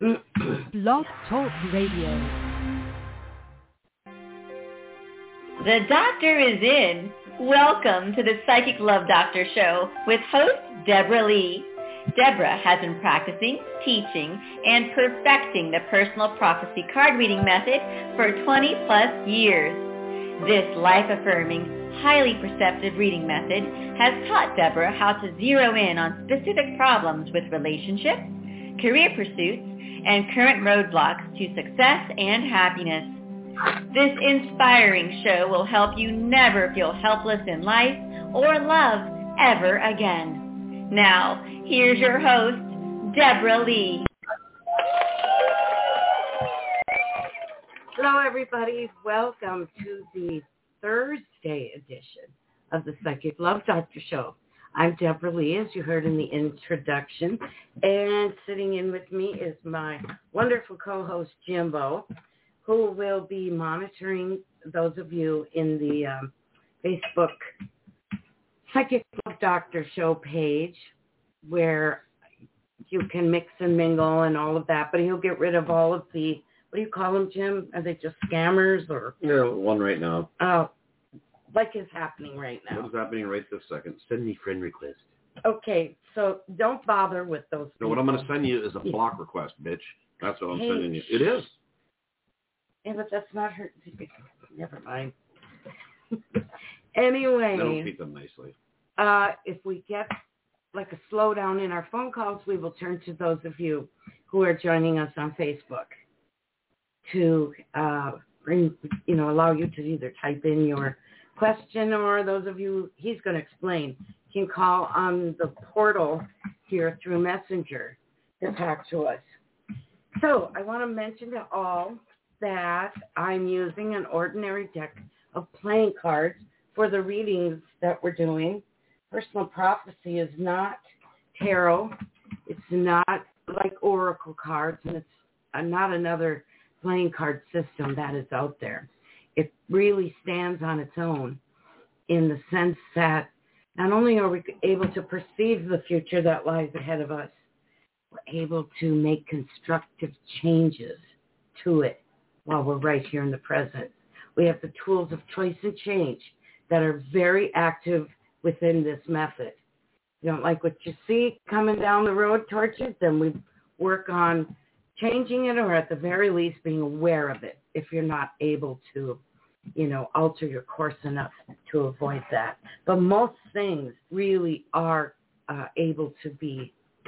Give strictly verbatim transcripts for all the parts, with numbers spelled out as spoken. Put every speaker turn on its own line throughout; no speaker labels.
Blog Talk Radio.
The doctor is in. Welcome to the Psychic Love Doctor Show with host Deborah Lee. Deborah has been practicing, teaching, and perfecting the personal prophecy card reading method for twenty plus years. This life-affirming, highly perceptive reading method has taught Deborah how to zero in on specific problems with relationships, career pursuits, and current roadblocks to success and happiness. This inspiring show will help you never feel helpless in life or love ever again. Now, here's your host, Deborah Lee.
Hello, everybody. Welcome to the Thursday edition of the Psychic Love Doctor Show. I'm Deborah Lee, as you heard in the introduction, and sitting in with me is my wonderful co-host, Jimbo, who will be monitoring those of you in the um, Facebook Psychic Love Doctor Show page, where you can mix and mingle and all of that, but he'll get rid of all of the, what do you call them, Jim? Are they just scammers or?
Yeah, one right now.
Oh, like is happening right now.
What is happening right this second? Send me friend request.
Okay, so don't bother with those.
So what I'm going to send you is a block request, bitch. That's what I'm
Hey.
sending you. It is.
Yeah, but that's not her. Never mind. Anyway.
I don't treat them nicely.
Uh, if we get like a slowdown in our phone calls, we will turn to those of you who are joining us on Facebook to uh, bring, you know, allow you to either type in your question, or those of you, he's going to explain, can call on the portal here through Messenger to talk to us. So I want to mention to all that I'm using an ordinary deck of playing cards for the readings that we're doing. Personal prophecy is not tarot. It's not like oracle cards, and it's not another playing card system that is out there. It really stands on its own in the sense that not only are we able to perceive the future that lies ahead of us, we're able to make constructive changes to it while we're right here in the present. We have the tools of choice and change that are very active within this method. You don't like what you see coming down the road towards you, then we work on changing it, or at the very least being aware of it if you're not able to, you know, alter your course enough to avoid that. But most things really are uh, able to be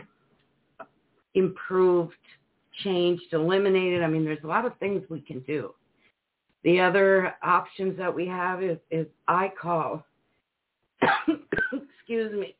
improved, changed, eliminated. I mean, there's a lot of things we can do. The other options that we have is, is I call, excuse me,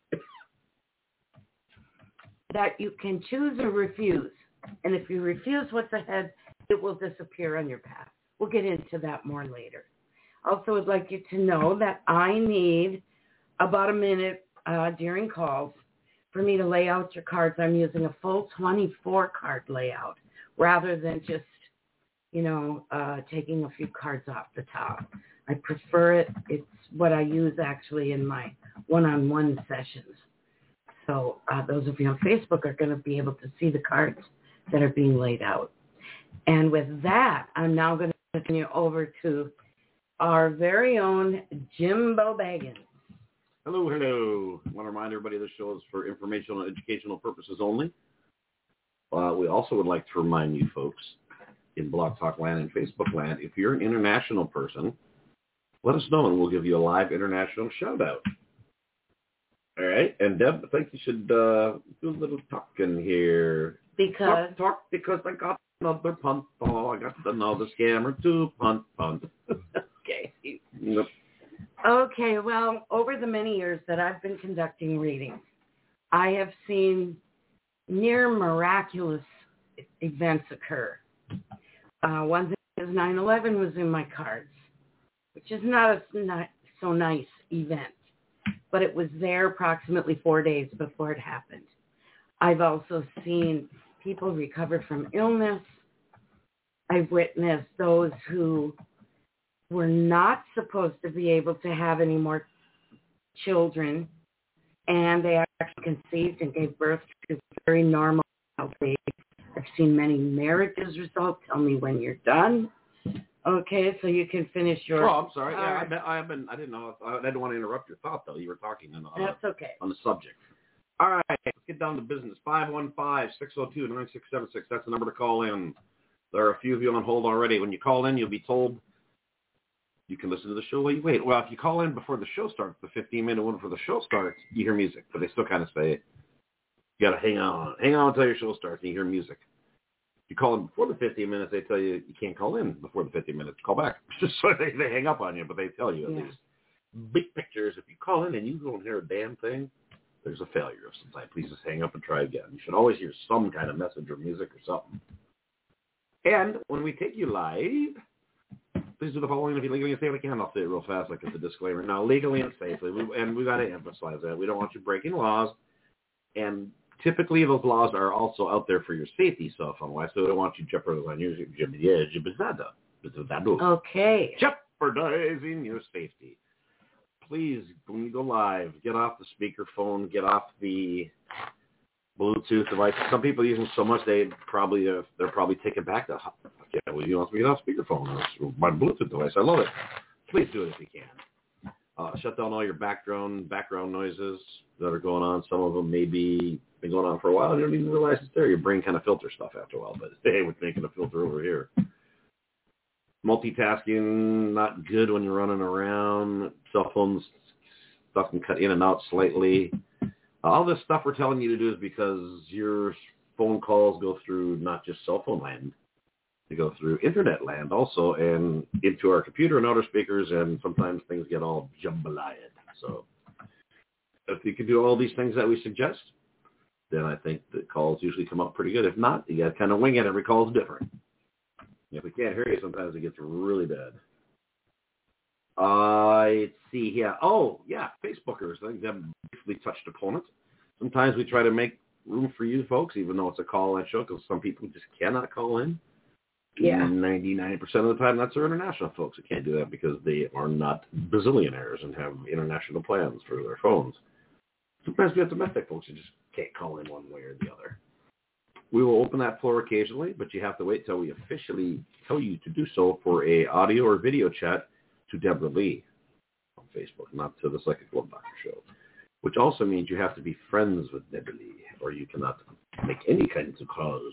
that you can choose or refuse. And if you refuse what's ahead, it will disappear on your path. We'll get into that more later. Also, would like you to know that I need about a minute uh, during calls for me to lay out your cards. I'm using a full twenty-four card layout rather than just, you know, uh, taking a few cards off the top. I prefer it. It's what I use actually in my one-on-one sessions. So uh, those of you on Facebook are going to be able to see the cards that are being laid out. And with that, I'm now going to turn you over to our very own Jimbo Baggins.
Hello, hello. I want to remind everybody this show is for informational and educational purposes only. Uh, we also would like to remind you folks in Blog Talk Land and Facebook Land, if you're an international person, let us know and we'll give you a live international shout out. All right. And Deb, I think you should uh, do a little talking here.
Because?
Talk, talk because I got another punt. Oh, I got another scammer to punt, punt.
Okay.
Yep.
Okay, well, over the many years that I've been conducting readings, I have seen near miraculous events occur. Uh, one thing is nine eleven was in my cards, which is not a not so nice event, but it was there approximately four days before it happened. I've also seen people recover from illness. I've witnessed those who were not supposed to be able to have any more children, and they actually conceived and gave birth to very normal, healthy I've seen many marriages result. Tell me when you're done. Okay, so you can finish your...
Oh, I'm sorry. Yeah,
uh,
I've been, I've been, I didn't know. I didn't want to interrupt your thought, though. You were talking on, on,
That's okay.
on the subject. All right, let's get down to business. five one five, six oh two, nine six seven six. That's the number to call in. There are a few of you on hold already. When you call in, you'll be told you can listen to the show while you wait. Well, if you call in before the show starts, the fifteen-minute one before the show starts, you hear music. But they still kind of say, you got to hang on. Hang on until your show starts and you hear music. If you call in before the fifteen minutes, they tell you you can't call in before the fifteen minutes. Call back. Just so they, they hang up on you, but they tell you at
Yeah.
least. Big pictures, if you call in and you don't hear a damn thing, there's a failure of some type. Please just hang up and try again. You should always hear some kind of message or music or something. And when we take you live, please do the following. If you legally and safely can, I'll say it real fast like it's a disclaimer. Now, legally and safely, we, and we got to emphasize that. We don't want you breaking laws. And typically, those laws are also out there for your safety, cell phone-wise, so we don't want you jeopardizing your
Okay.
jeopardizing your safety. Please, when you go live, get off the speakerphone, get off the Bluetooth device. Some people use them so much they probably uh, they're probably taken back to. Yeah, well, you want me to get off speakerphone or my Bluetooth device? I love it. Please do it if you can. Uh, shut down all your background background noises that are going on. Some of them may be been going on for a while. And you don't even realize it's there. Your brain kind of filters stuff after a while, but hey, we're making a filter over here. Multitasking, not good when you're running around. Cell phones, stuff can cut in and out slightly. All this stuff we're telling you to do is because your phone calls go through not just cell phone land. They go through internet land also and into our computer and other speakers, and sometimes things get all jambalaya. So if you can do all these things that we suggest, then I think the calls usually come up pretty good. If not, you got to kind of wing it. Every call is different. If we can't hear you, sometimes it gets really bad. I uh, see here. Oh, yeah, Facebookers. I think that briefly touched upon it. Sometimes we try to make room for you folks, even though it's a call-in show, because some people just cannot call in.
Yeah.
ninety-nine percent of the time, that's our international folks that can't do that because they are not bazillionaires and have international plans for their phones. Sometimes we have domestic folks who just can't call in one way or the other. We will open that floor occasionally, but you have to wait till we officially tell you to do so for a audio or video chat to Deborah Lee on Facebook, not to the Psychic Love Doctor Show, which also means you have to be friends with Deborah Lee, or you cannot make any kinds of calls.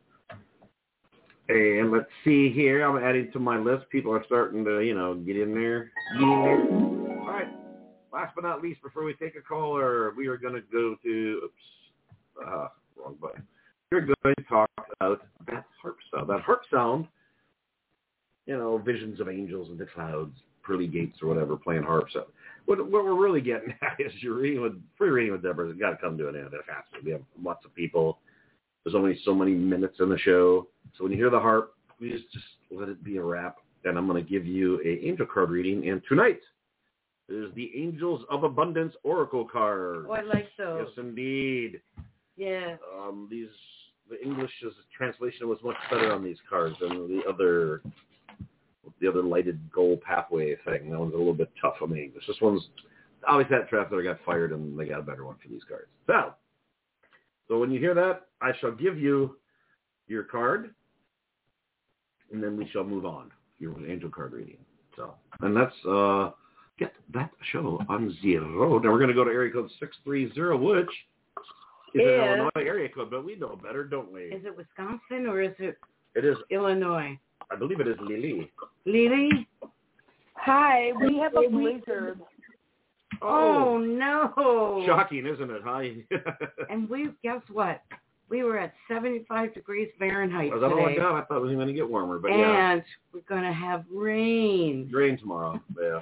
And let's see here. I'm adding to my list. People are starting to, you know, get in there. Get in there. All right. Last but not least, before we take a caller, we are going to go to, oops, uh, wrong button. We're going to talk about that harp sound. That harp sound, you know, visions of angels in the clouds, pearly gates or whatever, playing harp sound. What, what we're really getting at is your reading with, free reading with Deborah. It's got to come to an end. It has to. We have lots of people. There's only so many minutes in the show. So when you hear the harp, please just let it be a wrap. And I'm going to give you an angel card reading. And tonight is the Angels of Abundance Oracle card.
Oh, I like those.
Yes, indeed.
Yeah.
Um, these the English's translation was much better on these cards than the other the other lighted gold pathway thing. That one's a little bit tough on the English. This one's always had Traveler got fired, and they got a better one for these cards. So, so when you hear that, I shall give you your card, and then we shall move on. Your angel card reading. So, and that's uh, get that show on zero. Now we're going to go to area code six three zero, which is an Illinois area code, but we know better, don't we?
Is it Wisconsin or is it?
It is
Illinois.
I believe it is Lily.
Lily?
Hi, we have a blizzard.
Oh, oh no.
Shocking, isn't it? Huh?
And we, guess what? We were at seventy-five degrees Fahrenheit
Was that
today.
all I got? I thought it was going to get warmer, but
and
yeah.
And we're going to have rain.
Rain tomorrow, yeah.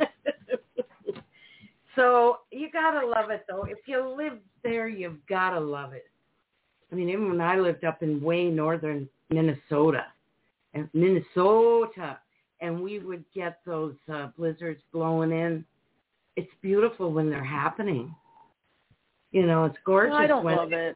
So you got to love it, though. If you live there, you've got to love it. I mean, even when I lived up in way northern Minnesota, and Minnesota, and we would get those uh, blizzards blowing in. It's beautiful when they're happening. You know, it's gorgeous.
Well, I don't
when...
love it.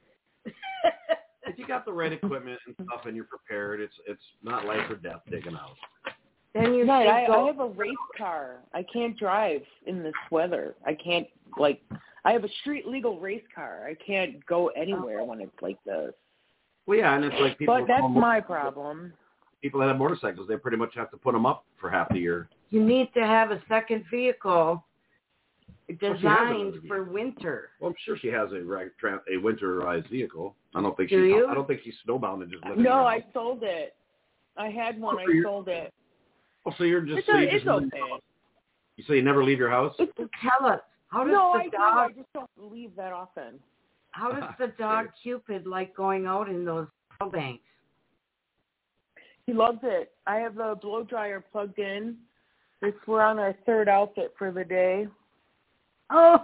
If you got the right equipment and stuff and you're prepared, it's it's not life or death digging out.
Then you
right, I,
go...
I have a race car. I can't drive in this weather. I can't, like, I have a street legal race car. I can't go anywhere oh. when it's like this.
Well, yeah, and it's like people.
But that's my problem.
People that have motorcycles, they pretty much have to put them up for half the year.
You need to have a second vehicle designed
well,
for winter.
Well, I'm sure she has a a winterized vehicle. I don't think
Do
she.
you?
I don't think she's snowbound and just living.
No,
there.
I sold it. I had one.
Oh,
I sold it.
Oh, so you're just.
It's,
so
a,
you
it's
just
okay.
You say you never leave your house?
It's,
Tell us, how does
no,
the
I do.
dog?
I just don't leave that often.
How does the dog Cupid like going out in those banks?
He loves it. I have the blow dryer plugged in. It's, we're on our third outfit for the day.
Oh,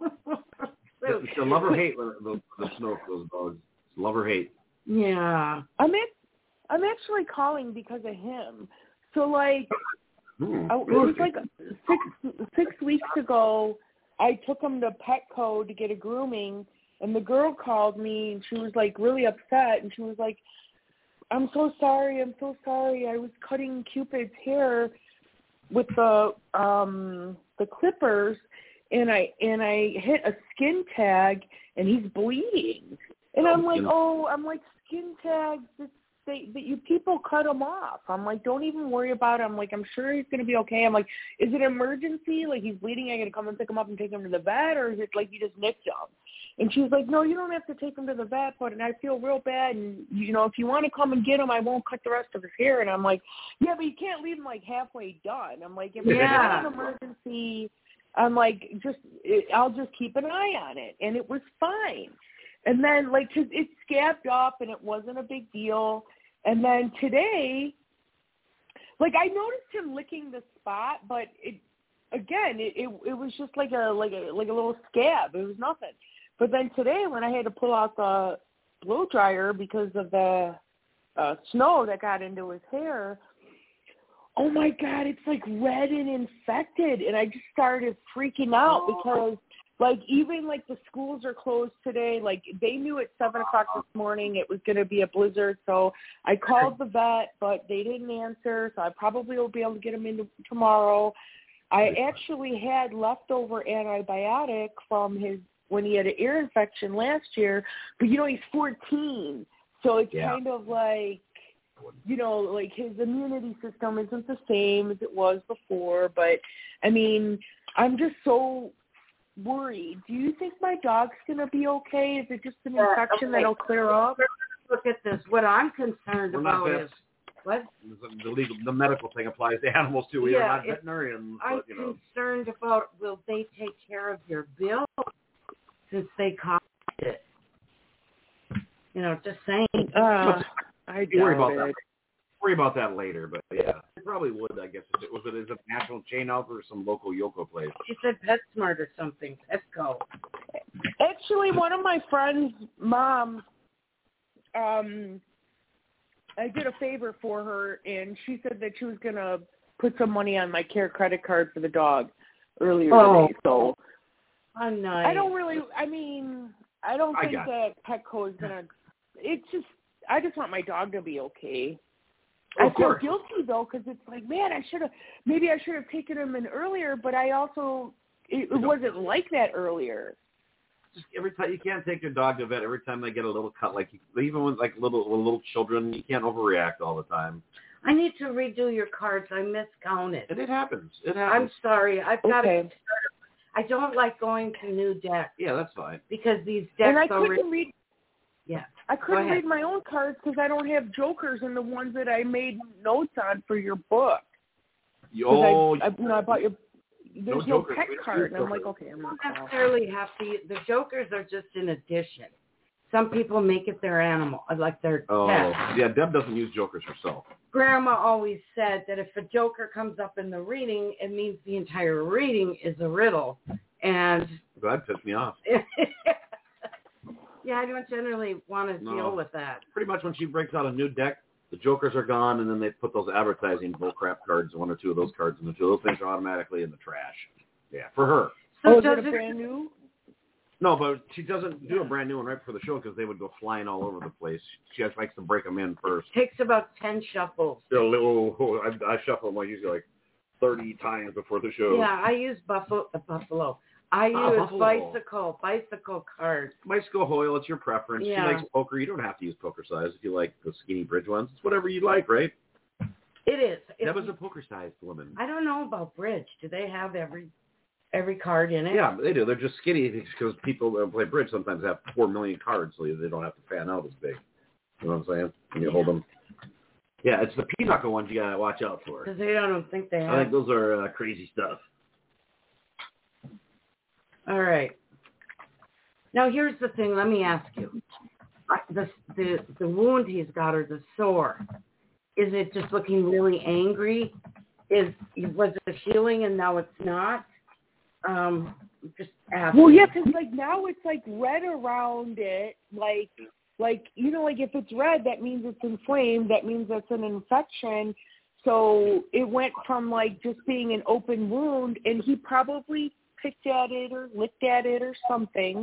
it's a love or hate when the, the snow for those dogs. It's love or hate.
Yeah.
I'm at, I'm actually calling because of him. So like,
Hmm.
I, it was like six six weeks ago. I took him to Petco to get a grooming, and the girl called me, and she was like really upset, and she was like, "I'm so sorry. I'm so sorry. I was cutting Cupid's hair with the um the clippers, and I and I hit a skin tag, and he's bleeding." And I'm like, "Oh, I'm like skin tags. It's, they, that you people cut him off." I'm like, "Don't even worry about it." I'm like, "I'm sure he's gonna be okay." I'm like, "Is it an emergency? Like he's bleeding? I gotta come and pick him up and take him to the vet, or is it like you just nicked him?" And she was like, "No, you don't have to take him to the vet, but and I feel real bad. And you know, if you want to come and get him, I won't cut the rest of his hair." And I'm like, "Yeah, but you can't leave him like halfway done." I'm like, "If it's
Yeah.
not an emergency, I'm like, just it, I'll just keep an eye on it." And it was fine. And then like 'cause it scabbed up and it wasn't a big deal. And then today, like I noticed him licking the spot, but it again, it, it it was just like a like a like a little scab. It was nothing. But then today, when I had to pull out the blow dryer because of the uh, snow that got into his hair, oh my God, it's like red and infected, and I just started freaking out because. Like, even, like, the schools are closed today. Like, they knew at seven o'clock this morning it was going to be a blizzard. So I called the vet, but they didn't answer. So I probably will be able to get him in tomorrow. I actually had leftover antibiotic from his when he had an ear infection last year. But, you know, he's fourteen. So it's
Yeah.
kind of like, you know, like his immunity system isn't the same as it was before. But, I mean, I'm just so worried. Do you think my dog's gonna be okay? Is it just an infection uh, okay. that'll clear up?
Look at this. What I'm concerned
We're
about is what
the legal, the medical thing applies to animals too. We
yeah,
are not veterinarians.
I'm
but, you know.
concerned about will they take care of your bill since they cost it? You know, just saying.
Uh, I doubt
worry about
it.
that. Worry about that later, but yeah, I probably would. I guess if it was it is a national chain out or some local Yoko place.
She said PetSmart or something. Petco.
Actually, one of my friends' moms, um, I did a favor for her, and she said that she was gonna put some money on my Care credit card for the dog earlier
oh.
today. So
oh, nice.
I don't really. I mean, I don't
I
think that Petco is gonna. It's just. I just want my dog to be okay.
Oh,
I feel guilty though because it's like, man, I should have maybe I should have taken him in earlier, but I also it, it wasn't like that earlier.
Just every time you can't take your dog to vet. Every time they get a little cut, like even with like little with little children, you can't overreact all the time.
I need to redo your cards. I miscounted.
And it happens. It happens.
I'm sorry. I've got
okay.
to. I don't like going to new decks.
Yeah, that's fine.
Because these decks
and I
are.
couldn't read.
Yeah.
I couldn't read my own cards because I don't have jokers in the ones that I made notes on for your book.
Oh,
I, I, you know, I bought your. There's
no,
no pet card, and I'm like, okay, I'm
You don't
gonna
necessarily have to. The jokers are just an addition. Some people make it their animal, like their
oh,
pet.
yeah. Deb doesn't use jokers herself.
Grandma always said that if a joker comes up in the reading, it means the entire reading is a riddle, and
that pissed me off.
Yeah, I don't generally want to
no.
deal with that.
Pretty much when she breaks out a new deck, the jokers are gone, and then they put those advertising bullcrap cards, one or two of those cards, and the two of those things are automatically in the trash. Yeah, for her.
So
oh,
is it a brand new?
No, but she doesn't do a brand new one right before the show because they would go flying all over the place. She just likes to break them in first.
Takes about ten shuffles.
A little, oh, I, I shuffle them like usually like thirty times before the show.
Yeah, I use Buffalo. Uh, Buffalo. I
Oh.
use bicycle, bicycle cards.
Bicycle hoil, it's your preference.
Yeah.
She likes poker. You don't have to use poker size if you like the skinny bridge ones. It's whatever you like, right?
It is.
That
It's,
was a poker-sized woman.
I don't know about bridge. Do they have every every card in it?
Yeah, they do. They're just skinny because people that play bridge sometimes have four million cards, so they don't have to fan out as big. You know what I'm saying? When you
Yeah.
hold them. Yeah, it's the pinochle ones you gotta watch out for.
Because they don't think they have.
I think those are uh, crazy stuff.
All right. Now here's the thing. Let me ask you: the the the wound he's got, or the sore, is it just looking really angry? Is was it healing and now it's not? Um, just asking.
Well, yeah, because like now it's like red around it, like like you know, like if it's red, that means it's inflamed. That means that's an infection. So it went from like just being an open wound, and he probably picked at it or licked at it or something,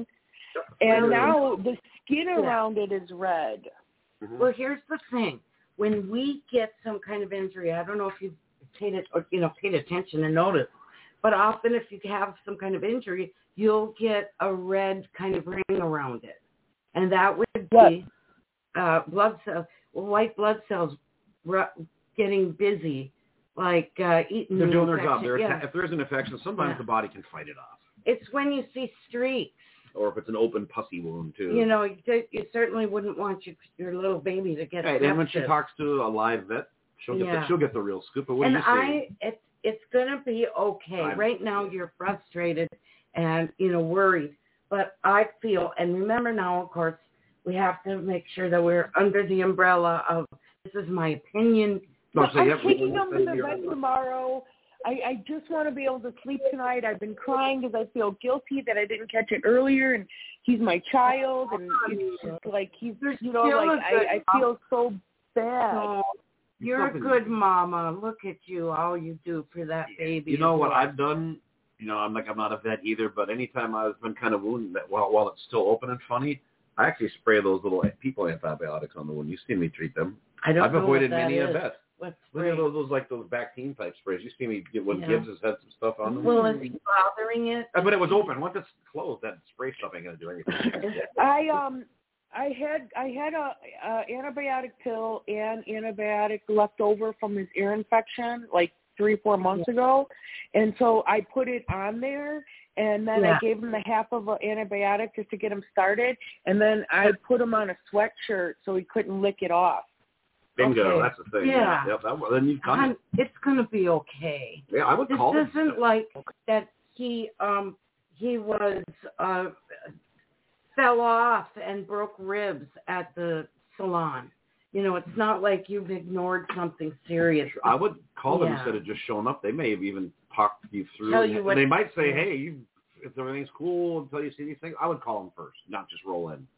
and now the skin around it is red.
Mm-hmm.
Well, here's the thing: when we get some kind of injury, I don't know if you've paid it, or, you know, paid attention and noticed, but often if you have some kind of injury, you'll get a red kind of ring around it, and that would be uh, blood cells, white blood cells, r- getting busy, like uh, eating.
They're doing their
infection.
job. They're
Yeah.
If there's an infection, sometimes
Yeah.
the body can fight it off.
It's when you see streaks.
Or if it's an open pussy wound, too.
You know, you, you certainly wouldn't want your, your little baby to get
Right, and when she
sepsis.
talks to a live vet, she'll get,
Yeah.
the, she'll get the real scoop. But what
and
do you say?
I, it's it's gonna be okay.
I'm-
right now, you're frustrated and you know worried, but I feel, and remember now, of course, we have to make sure that we're under the umbrella of this is my opinion.
No,
But
so,
I'm
yeah, we-
taking
we-
him to the vet tomorrow. I, I just want to be able to sleep tonight. I've been crying because I feel guilty that I didn't catch it earlier, and he's my child, and it's just like he's, you know,
Still
like
a good
I, I feel so bad.
Oh, you're a
Something-
good mama. Look at you, all you do for that baby.
You know
is
what
yours.
I've done? You know, I'm like I'm not a vet either, but anytime I've been kind of wounded, that while while it's still open and funny, I actually spray those little people antibiotics on the wound. You see me treat them.
I don't
I've
know
avoided
what that
many
is.
a vet.
What's
Look at those, those like those vaccine type sprays. You see me get when
Yeah.
Gibbs has had some stuff on them.
Well, is he bothering it?
Uh, but it was open. Once it's closed, that spray stuff ain't gonna do anything.
I um I had I had a, a antibiotic pill and antibiotic left over from his ear infection like three four months ago, and so I put it on there, and then
Yeah.
I gave him the half of an antibiotic just to get him started, and then I put him on a sweatshirt so he couldn't lick it off.
Bingo,
Okay.
that's the thing.
Yeah.
Yep, that, then you've done
Hon,
it.
it's going to be okay.
Yeah, I would
This
call it.
isn't like that he um he was uh fell off and broke ribs at the salon. You know, it's not like you've ignored something serious.
I would call them
Yeah.
instead of just showing up. They may have even talked you through.
Tell you what-
they might say,
yeah.
"Hey, you, if everything's cool until you see these things," I would call them first, not just roll in.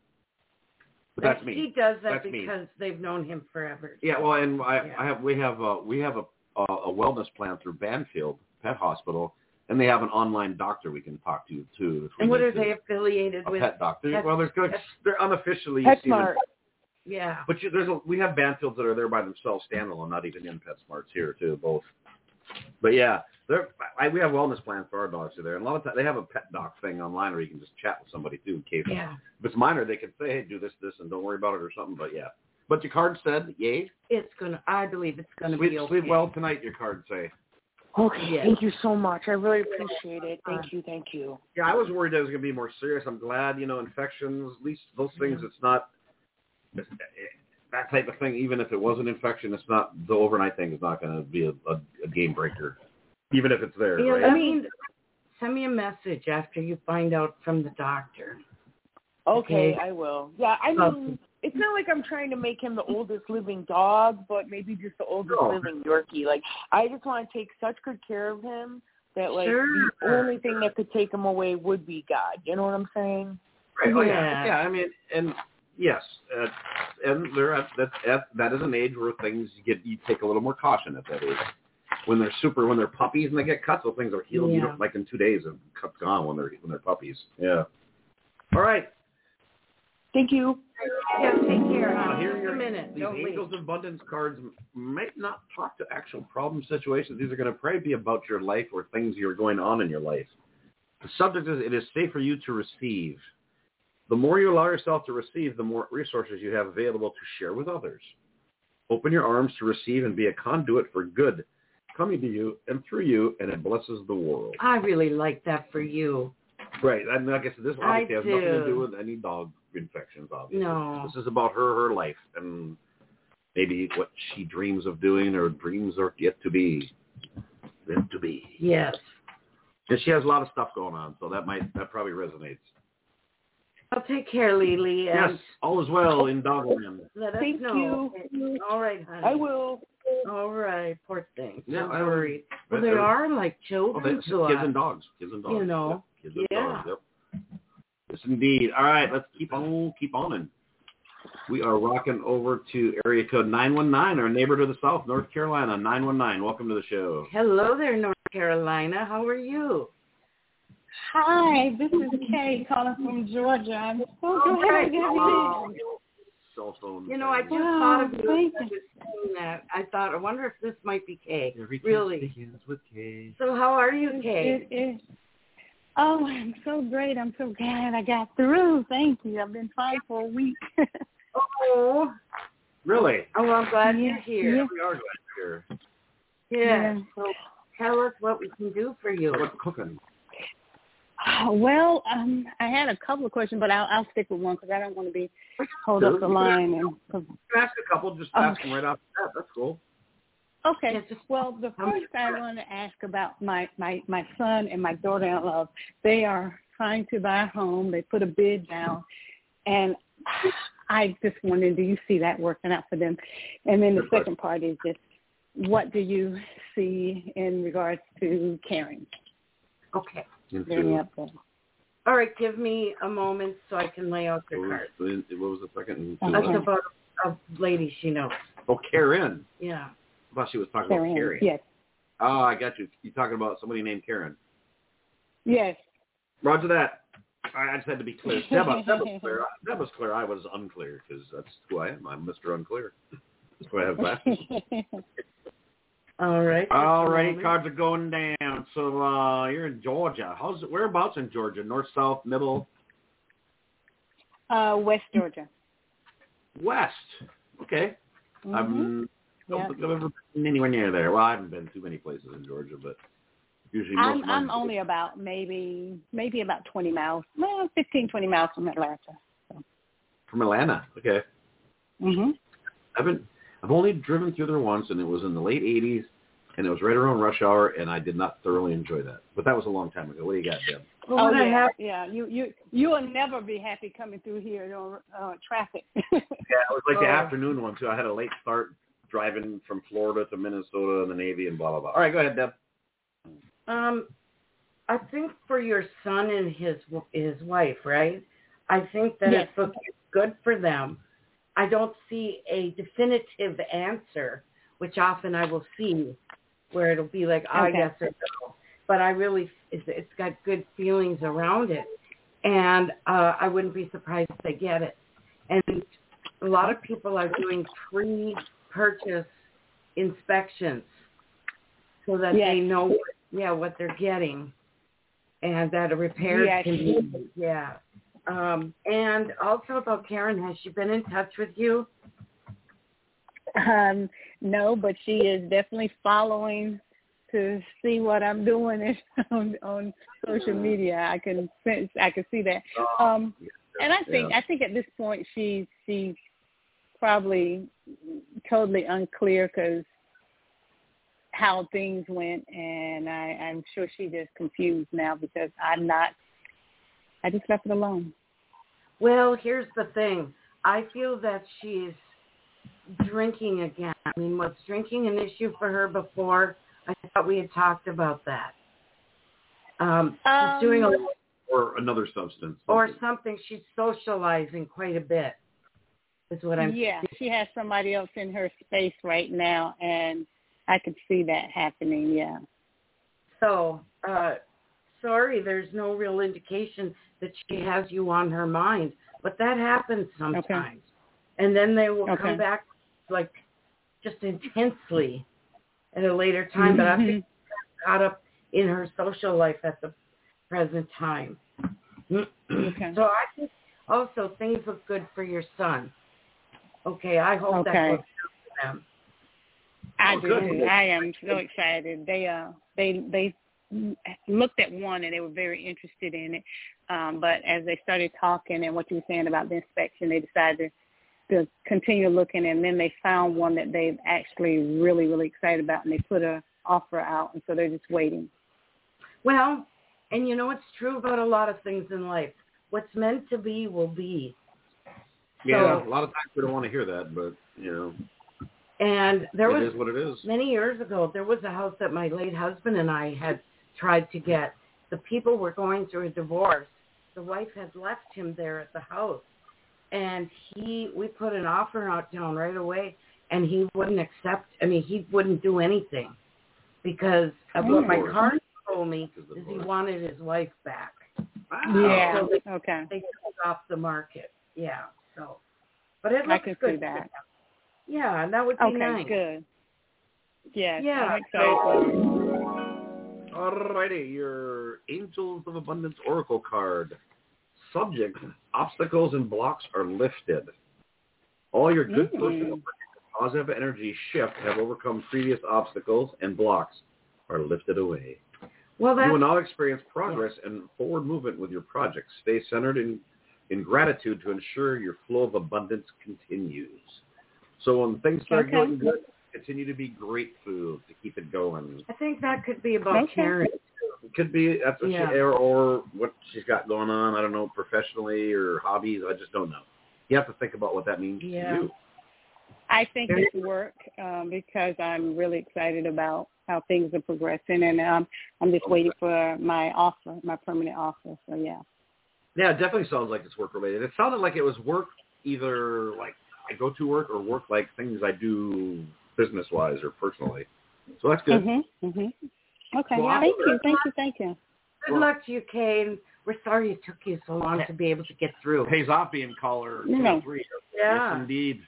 But that's me.
He does that
That's me.
because they've known him forever.
Yeah, well, and I,
Yeah.
I have we have a we have a, a a wellness plan through Banfield Pet Hospital, and they have an online doctor we can talk to too. if we
And what
need
are
to.
they affiliated
A
with?
pet doctor.
Pet-
well, they're good.
Pet-
They're unofficially. you see them-
PetSmart.
Yeah.
But you, there's a, we have Banfields that are there by themselves, standalone, not even in PetSmarts here too, both. But yeah, they're, I, we have wellness plans for our dogs are there, and a lot of times they have a pet doc thing online where you can just chat with somebody too in case
Yeah.
if it's minor, they can say, hey, do this, this, and don't worry about it or something. But yeah, but your card said, yay.
It's gonna. I believe it's gonna
Sleep,
be okay.
sleep well tonight. Your card say.
Okay,
Yes.
thank you so much. I really appreciate it. Thank you, thank you.
Yeah, I was worried that it was going to be more serious. I'm glad, you know, infections, at least those things. It's not that type of thing. Even if it was an infection, it's not the overnight thing is not going to be a, a, a game breaker, even if it's there.
Yeah,
right?
I mean, send me a message after you find out from the doctor.
Okay,
Okay.
I will. Yeah, I mean,
Okay.
it's not like I'm trying to make him the oldest living dog, but maybe just the oldest
No.
living Yorkie. Like, I just want to take such good care of him that, like,
Sure.
the only thing that could take him away would be God. You know what I'm saying?
Right. Oh, yeah.
Yeah.
Yeah. I mean, and yes, uh, and they're at that at, that is an age where things you get you take a little more caution at that age. When they're super, when they're puppies and they get cuts, those things are healed. You
Yeah.
don't, like in two days, and cuts gone when they're when they're puppies. Yeah. All right.
Thank you.
Yeah, take care.
Now,
Huh?
here
Just
your,
a minute.
these
Don't leave.
Angels of Abundance cards might not talk to actual problem situations. These are going to probably be about your life or things that are going on in your life. The subject is, it is safe for you to receive. The more you allow yourself to receive, the more resources you have available to share with others. Open your arms to receive and be a conduit for good coming to you and through you, and it blesses the world.
I really like that for you.
Right. And like I said, this obviously has
do.
nothing to do with any dog infections, obviously.
No.
This is about her, her life, and maybe what she dreams of doing or dreams are yet to be. Yet to be.
Yes.
And she has a lot of stuff going on, so that might, that probably resonates.
I'll take care, Lily.
Yes,
And
all is well in Dogland.
let us
Thank
know.
you.
All right, honey.
I will.
All right, poor thing.
Yeah,
I'm
I-
worried. Well,
I-
they
I-
are like
Oh,
children
they,
to
kids
us.
and dogs. Kids and dogs.
You know.
Yep. Kids and
Yeah.
dogs. Yep. Yes, indeed. All right, let's keep on, keep on in. We are rocking over to area code nine one nine, our neighbor to the south, North Carolina, nine one nine. Welcome to the show.
Hello there, North Carolina. How are you?
Hi, this is Kay calling from Georgia. I'm so
Oh,
glad
great.
I got
Oh,
in.
cell phone.
You know, I just
thing.
Wow,
thought of you
thank
as I was saying that. I thought, I wonder if this might be Kay.
Every
Really?
begins with K.
So how are you, Kay?
It, it, oh, I'm so great. I'm so glad I got through. Thank you. I've been fine for a week.
Oh,
Really?
oh, well, I'm glad
Yeah,
you're here.
yeah.
We are glad you're here.
Yeah.
Yeah.
So tell us what we can do for you.
What's cooking?
Well, um, I had a couple of questions, but I'll, I'll stick with one because I don't want to be hold up the line. And cause,
Ask a couple, just ask them right off the bat. That's cool.
okay.
Yeah, just
Well, the
tell me
first I want to ask about my, my, my son and my daughter-in-law. They are trying to buy a home. They put a bid down, and I just wondered, do you see that working out for them? And then the
Good
second part is just, what do you see in regards to caring?
Okay.
Very
Into,
up there.
All right, give me a moment so I can lay out your
what, was,
cards.
the- what was the second?
Okay.
That's
What?
about a lady she knows.
Oh, Karen.
Yeah.
I thought she was talking
Caring.
about Carrie.
Yes.
Oh, I got you. You're talking about somebody named Karen.
Yes.
Roger that. I I just had to be clear. Deb, Deb was clear. Deb was clear. I was unclear because that's who I am. I'm Mister Unclear. That's why I have glasses.
All right.
All
just a
right,
moment.
cards are going down. So uh, you're in Georgia. How's it? Whereabouts in Georgia? North, south, middle,
uh, West Georgia.
west? Okay.
Mm-hmm.
I've, don't
Yeah.
think I've ever been anywhere near there. Well, I haven't been too many places in Georgia, but usually most
I'm
of my-
I'm only about maybe maybe about twenty miles, well, fifteen, twenty miles from Atlanta. So.
from Atlanta. Okay.
Mhm.
I've been I've only driven through there once, and it was in the late eighties, and it was right around rush hour, and I did not thoroughly enjoy that. But that was a long time ago. What do you got, Deb?
Well,
Oh
what I
yeah,
have,
yeah. You you you will never be happy coming through here on uh, traffic.
Yeah, it was like the
Oh.
afternoon one too. I had a late start driving from Florida to Minnesota and the Navy and blah blah blah. All right, go ahead, Deb.
um, I think for your son and his his wife, right? I think that
Yes.
it's looking good for them. I don't see a definitive answer, which often I will see, where it'll be like, ah,
Okay.
yes or no. But I really, it's, it's got good feelings around it, and uh, I wouldn't be surprised if they get it. And a lot of people are doing pre-purchase inspections so that
Yes.
they know, yeah, what they're getting, and that a repair
Yes.
can be, yeah. Um, and also about Karen, has she been in touch with you?
Um, no, but she is definitely following to see what I'm doing on on social media. I can sense, I can see that. Um, and I think
Yeah.
I think at this point she she's probably totally unclear because how things went, and I, I'm sure she's just confused now because I'm not. I just left it alone.
Well, here's the thing. I feel that she's drinking again. I mean, was drinking an issue for her before? I thought we had talked about that. Um,
Um,
she's doing a
Or another substance.
or something. She's socializing quite a bit. Is what I'm.
Yeah, she has somebody else in her space right now, and I could see that happening. Yeah.
So, uh, sorry, there's no real indication that she has you on her mind, but that happens sometimes.
Okay.
And then they will
Okay.
come back like just intensely at a later time. But I think she got caught up in her social life at the present time.
Okay.
So I think also things look good for your son. Okay, I hope
Okay.
that goes good for them.
I
Oh,
do
good.
too. I am so excited. They uh they they looked at one and they were very interested in it. Um, but as they started talking and what you were saying about the inspection, they decided to continue looking, and then they found one that they're actually really, really excited about, and they put a offer out, and so they're just waiting.
Well, and you know what's true about a lot of things in life. What's meant to be will be.
Yeah,
So,
a lot of times we don't want to hear that, but, you know,
and there
it
was
is what it is.
many years ago, there was a house that my late husband and I had tried to get. The people were going through a divorce. The wife had left him there at the house. And he, we put an offer out down right away, and he wouldn't accept. I mean, he wouldn't do anything because of what my card told me is he wanted his wife back.
Yeah.
So they,
Okay.
they took off the market. Yeah. So, but it looks
I can
good.
see that.
Yeah, and that would be
Okay.
nice.
Good. Yes.
Yeah.
I'm excited for you.
Alrighty, your Angels of Abundance Oracle card. Subject, obstacles and blocks are lifted. All your good
Mm.
push and positive energy shift have overcome previous obstacles, and blocks are lifted away.
Well, that's,
you will now experience progress yeah. and forward movement with your projects. Stay centered in, in gratitude to ensure your flow of abundance continues. So when things start
Okay.
going good, continue to be grateful to keep it going.
I think that could be about
Okay.
Karen.
It could be that's what
Yeah.
she, or, or what she's got going on. I don't know, professionally or hobbies. I just don't know. You have to think about what that means
Yeah.
to you.
I think it's work um, because I'm really excited about how things are progressing, and um, I'm just waiting for my offer, my permanent offer. So yeah.
Yeah, it definitely sounds like it's work related. It sounded like it was work, either like I go to work or work like things I do business wise or personally. So that's good.
Mhm. Mhm. Okay.
Well,
Thank you. Thank you. Thank you.
Good
Well,
luck to you, Kane. We're sorry it took you so long to be able to get through.
Pays off being caller two
No.
or three.
Yeah.
Yes, indeed.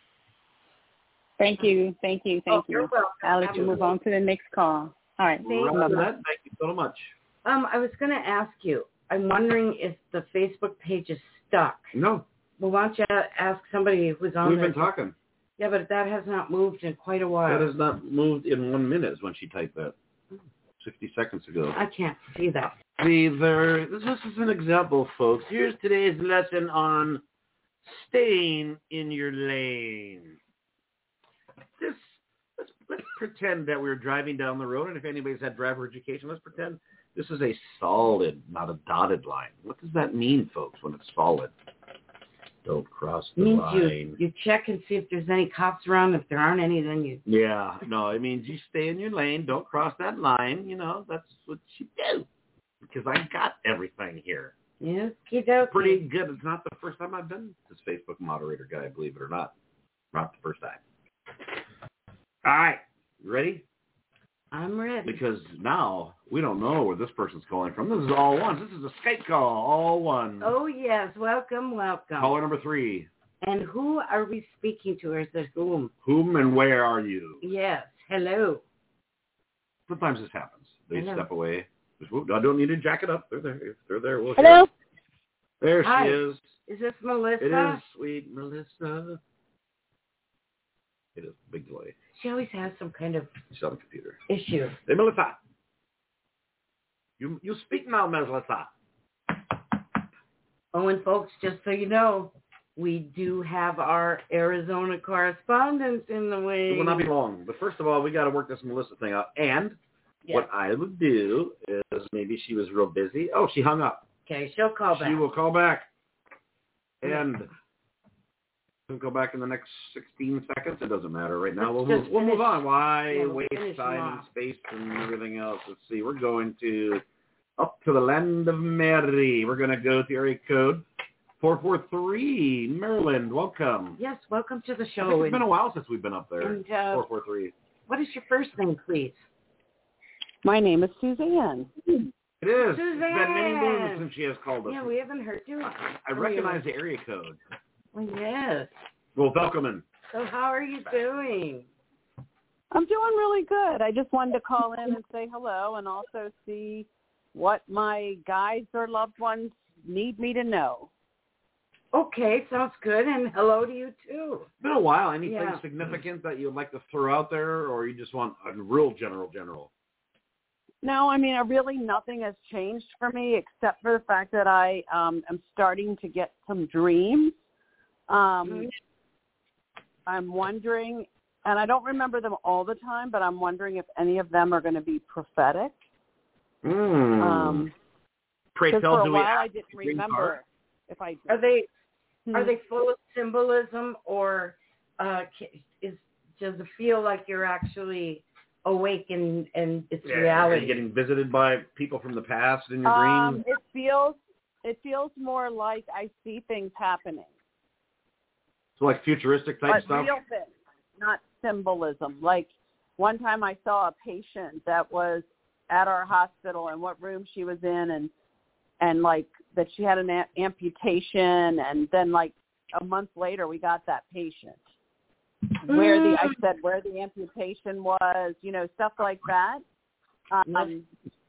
Thank you. Thank you. Thank
Oh, you're
you.
welcome.
I'll let you move on to the next call. All right.
Thank
Right
you.
on that, thank you so much.
Um, I was going to ask you, I'm wondering if the Facebook page is stuck.
No,
Well, why don't you ask somebody who's on
we've
there?
been talking.
Yeah, but that has not moved in quite a while.
That has not moved in one minute when she typed that. sixty seconds ago.
I can't see that.
See, there, this is an example, folks. Here's today's lesson on staying in your lane. This, let's, let's pretend that we're driving down the road, and if anybody's had driver education, let's pretend this is a solid, not a dotted line. What does that mean, folks, when it's solid? Don't cross the
It means
line.
you, you check and see if there's any cops around. If there aren't any, then you...
Yeah, no, it means you stay in your lane. Don't cross that line. You know, that's what you do. Because I got everything here.
Yeah, keep out.
Pretty good. It's not the first time I've been this Facebook moderator guy, believe it or not. Not the first time. All right. You ready?
I'm ready.
Because now we don't know where this person's calling from. This is all ones. This is a Skype call. All one.
Oh, yes. Welcome, welcome.
Caller number three.
And who are we speaking to, or is this whom?
Whom and where are you?
Yes. Hello.
Sometimes this happens. They
Hello.
step away. Just, whoop, I don't need to jack it up. They're there. If they're there. We'll
Hello.
There she
Hi.
is.
Is this Melissa?
It is, sweet Melissa. It is big delay.
She always has some kind of
She's on the computer.
issue.
Hey, Melissa. You you speak now, Melissa.
Oh, and folks, just so you know, we do have our Arizona correspondence in the way.
It will not be long. But first of all, we got to work this Melissa thing out. And
Yes.
what I would do is maybe she was real busy. Oh, she hung up.
Okay, she'll call back.
She will call back. And we'll go back in the next sixteen seconds. It doesn't matter right now. We'll
Let's
move, we'll
finish-
move on. Why
yeah, we'll
waste
finish them
time and
off.
space and everything else? Let's see. We're going to up to the land of Mary. We're going to go to area code four four three. Maryland, welcome.
Yes, welcome to the
I
show.
think it's
And,
been a while since we've been up there.
and uh,
four four three.
what is your first name, please?
My name is Suzanne.
It is. It's
Suzanne.
been many moons since she has called us.
Yeah, we haven't heard you.
I recognize the area code.
Well, yes.
Well, welcome in.
So how are you doing?
I'm doing really good. I just wanted to call in and say hello and also see what my guides or loved ones need me to know.
Okay, sounds good. And hello to you, too.
It's been a while. Anything
Yeah.
significant that you would like to throw out there, or you just want a real general general?
No, I mean, really nothing has changed for me except for the fact that I um, am starting to get some dreams. Um, I'm wondering, and I don't remember them all the time, but I'm wondering if any of them are going to be prophetic.
Mm.
Um,
Pray
because
tell,
for a
do we
while I
ask
didn't
the green card?
remember if I
Are they
Hmm.
are they full of symbolism, or uh, is does it feel like you're actually awake and, and it's
Yeah,
reality?
Are you getting visited by people from the past in your
Um,
dreams?
it feels it feels more like I see things happening,
So like futuristic type
but
stuff?
real things, not symbolism. Like one time I saw a patient that was at our hospital and what room she was in, and and like that she had an a- amputation, and then like a month later we got that patient. Where the I said where the amputation was, you know, stuff like that. Um,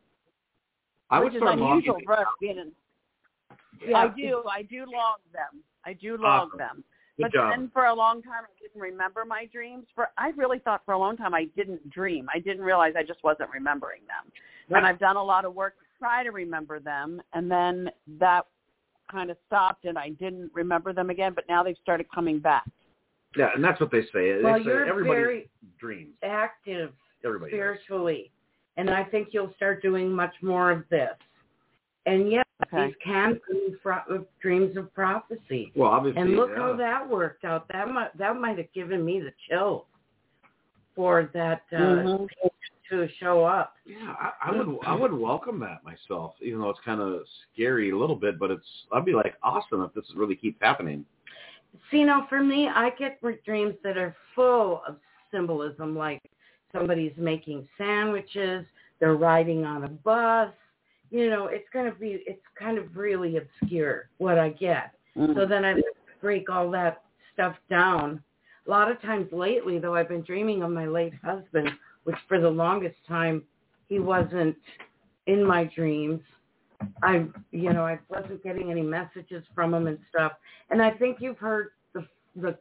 I would
which is
start
unusual
logging.
for us being in.
Yeah.
I do. I do log them. I do log
Awesome.
them.
Good
but
job.
then for a long time, I didn't remember my dreams. For I really thought for a long time I didn't dream. I didn't realize I just wasn't remembering them.
Yep.
And I've done a lot of work to try to remember them, and then that kind of stopped, and I didn't remember them again. But now they've started coming back.
Yeah, and that's what they say. They
Well,
say
you're
everybody
very
dreams.
active
Everybody does.
spiritually, and I think you'll start doing much more of this. And yes,
Okay.
these can be fro- dreams of prophecy.
Well, obviously,
And look
yeah.
how that worked out. That might that might have given me the chills for that uh,
Mhm.
to show up.
Yeah, I, I would I would welcome that myself, even though it's kind of scary a little bit. But it's I'd be like, awesome if this really keeps happening.
See, now for me, I get dreams that are full of symbolism, like somebody's making sandwiches, they're riding on a bus. You know, it's going to be, it's kind of really obscure what I get.
Mm.
So then I break all that stuff down. A lot of times lately, though, I've been dreaming of my late husband, which for the longest time, he wasn't in my dreams. I, you know, I wasn't getting any messages from him and stuff. And I think you've heard the, the,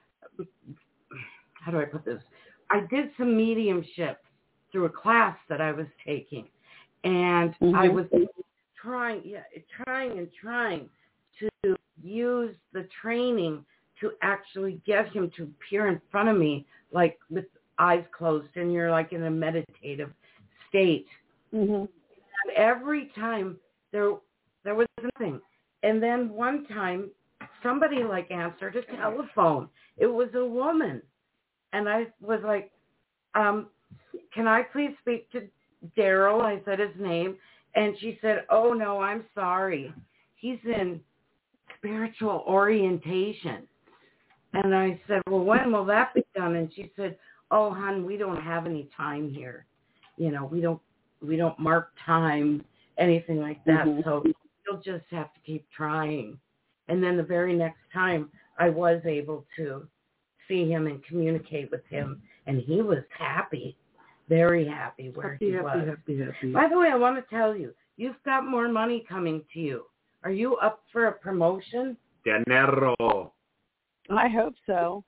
how do I put this? I did some mediumship through a class that I was taking. And
Mm-hmm.
I was trying, yeah, trying and trying to use the training to actually get him to appear in front of me, like with eyes closed, and you're like in a meditative state.
Mm-hmm.
And every time there, there was nothing. And then one time, somebody like answered a telephone. It was a woman, and I was like, um, "Can I please speak to Daryl?" I said his name, and she said, "Oh no, I'm sorry. He's in spiritual orientation." And I said, "Well, when will that be done?" And she said, "Oh, hon, we don't have any time here. You know, we don't we don't mark time, anything like that.
Mm-hmm.
So you'll just have to keep trying." And then the very next time, I was able to see him and communicate with him, and he was happy, very happy where
Happy,
he
happy,
was.
happy, happy.
By the way, I want to tell you, you've got more money coming to you. Are you up for a promotion?
Dinero.
I hope so.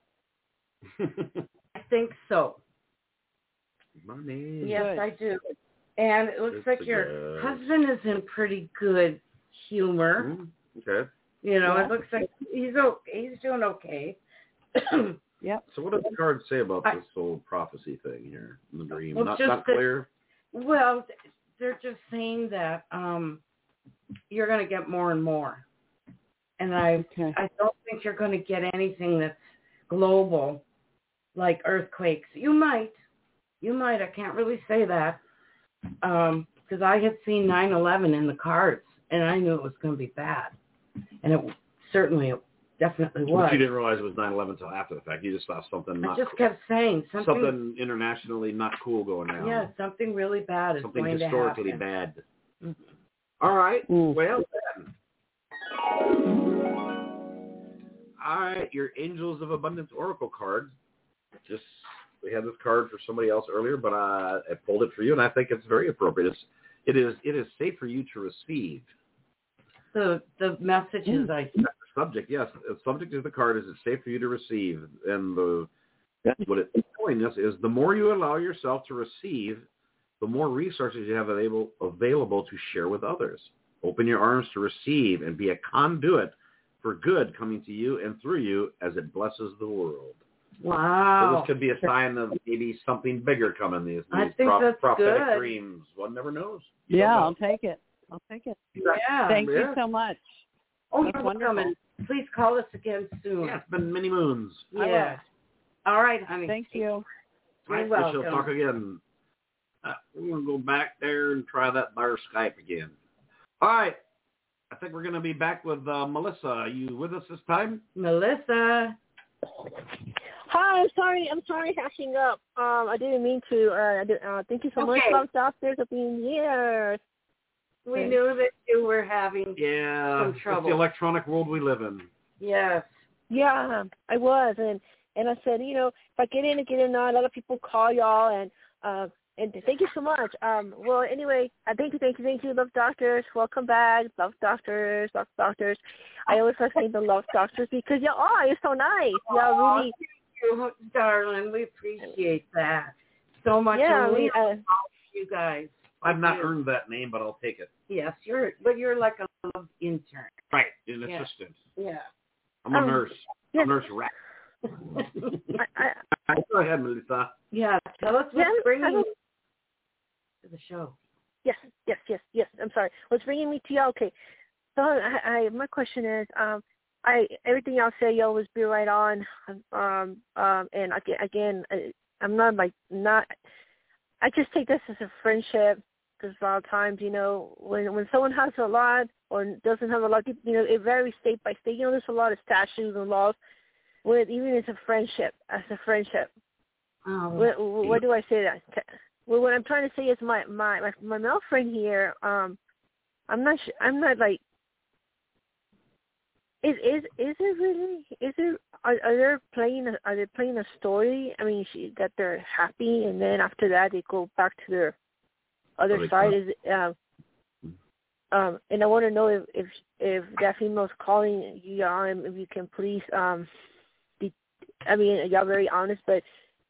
I think so.
Money.
Yes,
Good.
I do. And it looks
It's
like
a
your
good-
husband is in pretty good humor.
Mm, okay.
You know,
Yeah.
it looks like he's okay. He's doing okay.
Yep.
So what does the card say about
I-
this whole prophecy thing here in the dream?
Well,
not
just
not
that-
clear?
Well, they're just saying that um, you're going to get more and more. And I
Okay.
I don't think you're going to get anything that's global, like earthquakes. You might. You might. I can't really say that. Um, because I had seen nine eleven in the cards, and I knew it was going to be bad. And it certainly, it definitely was.
But you didn't realize it was nine eleven until after the fact. You just saw something
I
not
just
cool.
kept saying something.
something internationally not cool going down.
Yeah, something really bad is
something
going
historically
to happen.
bad.
Mhm.
All right.
Mm.
Well then. All right, your Angels of Abundance Oracle card. Just we had this card for somebody else earlier, but uh, I pulled it for you, and I think it's very appropriate. It's It is it is safe for you to receive.
The the messages
Mm.
I
Subject, yes. The subject of the card is it's safe for you to receive. And the what it's telling us is the more you allow yourself to receive, the more resources you have available, available to share with others. Open your arms to receive and be a conduit for good coming to you and through you as it blesses the world.
Wow.
So this could be a sign of maybe something bigger coming. These, these
I think
pro-
that's
prophetic
good.
dreams. One never knows.
Yeah,
Don't
I'll
know.
take it. I'll take it.
Yeah.
Thank
yeah.
you so much.
Oh,
That's
you're
wonderful.
welcome. And please call us again soon.
Yeah, it's been many moons.
I
Yeah. All right, honey.
Thank you.
All
You're
right, we shall
welcome.
talk again. Uh, we're going to go back there and try that by our Skype again. All right. I think we're going to be back with uh, Melissa. Are you with us this time?
Melissa.
Hi, I'm sorry. I'm sorry hashing up. Um, I didn't mean to. Uh, I did, uh, thank you so much,
Okay.
love doctors, for being here.
We
Okay.
knew that you were having
Yeah.
Some
It's
trouble.
the electronic world we live in.
yes.
Yeah, I was, and and I said, you know, if I get in and get in, uh, a lot of people call y'all, and uh, and thank you so much. Um, well, anyway, uh, thank you, thank you, thank you, love doctors. Welcome back, love doctors, love doctors. I always like saying the love doctors because y'all are. You're so nice. Y'all really.
You, darling, we appreciate that so much.
Yeah,
and we
we. Uh,
you guys.
I've not
you.
earned that name, but I'll take it.
Yes, you're, but you're like a love intern.
Right. An
Yeah.
assistant.
Yeah.
I'm a
Um,
nurse.
yes.
I'm a nurse rat.
I, I,
Go ahead, Melissa.
yeah. Tell us
Yeah,
what's bringing
I
you
don't-
to the show.
Yes, yes, yes, yes. I'm sorry. What's bringing me to y'all? Okay. So I, I my question is, um, I everything y'all say, y'all always be right on. Um, um, and again, again, I, I'm not like not. I just take this as a friendship because a lot of times, you know, when when someone has a lot or doesn't have a lot, you know, it varies state by state. You know, there's a lot of statutes and laws. With even as a friendship, as a friendship.
Oh.
What, what do I say that? Well, what I'm trying to say is my my my, my male friend here. Um, I'm not. Sh- I'm not like. Is is is it really? Is it? Are, are they playing? A, are they playing a story? I mean, she, that they're happy, and then after that they go back to their other
Other
side.
side.
Is it, um, um, and I want to know if if if that female's calling you, um, if you can please um. I mean, y'all very honest, but